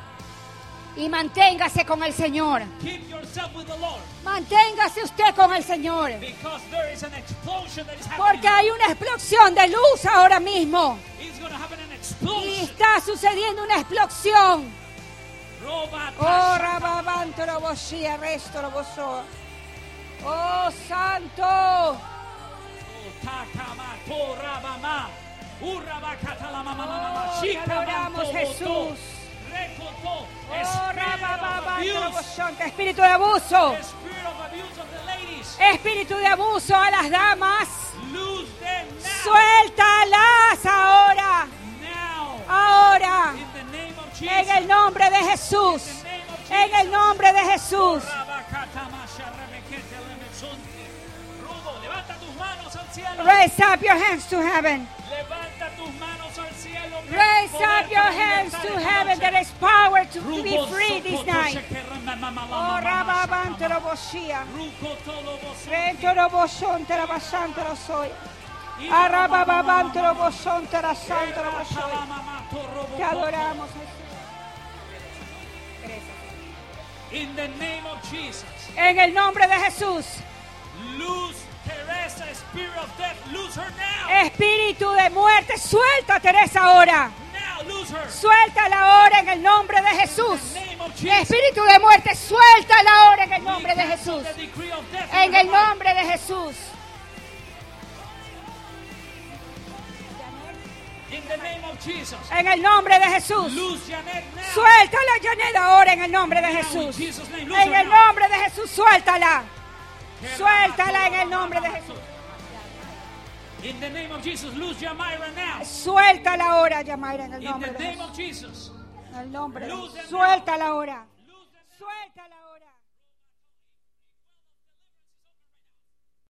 y manténgase con el Señor. Keep yourself with the Lord. Manténgase usted con el Señor, Because there is an explosion that is porque happening. hay una explosión de luz ahora mismo It's going to happen an y explosion. está sucediendo una explosión. Roba Oh, tasha. rababanto roboshia, resto roboso. Oh, santo. Takama torabama. Urabakatalamamamama. Oh, te adoramos, Shikamantoboto. Jesús. Rekoto. Oh, Spirit of rababanto abuse. roboshon, espíritu de abuso. The spirit of abuse of the ladies. Espíritu de abuso a las damas. Lose them now. Suéltalas ahora. Now. Ahora. In the name of Jesus. En el nombre de Jesús. In the name of Jesus. En el nombre de Jesús. Rudo, levanta tus manos al cielo. Raise up your hands to heaven. Levanta tus manos al cielo. Raise Poder up your para hands libertar to esta heaven. noche. There is power to be Rubo free this sokoto night. shekeremamamamama Oh, rababante shakama. roboshia. Rukotolo boso. Rento roboshon terabashante rosoy. Arrabababante roboshon terasante robosoy. Te adoramos, Jesús. In the name of Jesus. En el nombre de Jesús. Lose Teresa, spirit of death. Lose her now. Espíritu de muerte, suelta a Teresa ahora. Now now. Lose her. Suéltala ahora en el nombre de Jesús. In the name of Jesus. Espíritu de muerte, suéltala ahora en el nombre de We cancel Jesús. the decree of death En in her el life. nombre de Jesús. In the name of Jesus. En el nombre de Jesús. Lose Janet now. Suéltala, Janet, ahora en el nombre de Jesús. In Jesus' name, lose En her el now. nombre de Jesús, suéltala. Suéltala en el nombre de Jesús. In the name of Jesus, lose Jamira now. Suéltala ahora, Yamaira, en el In nombre the de name Jesús. of Jesus. En el nombre de Lose Jesús. them now. Suéltala ahora. Suéltala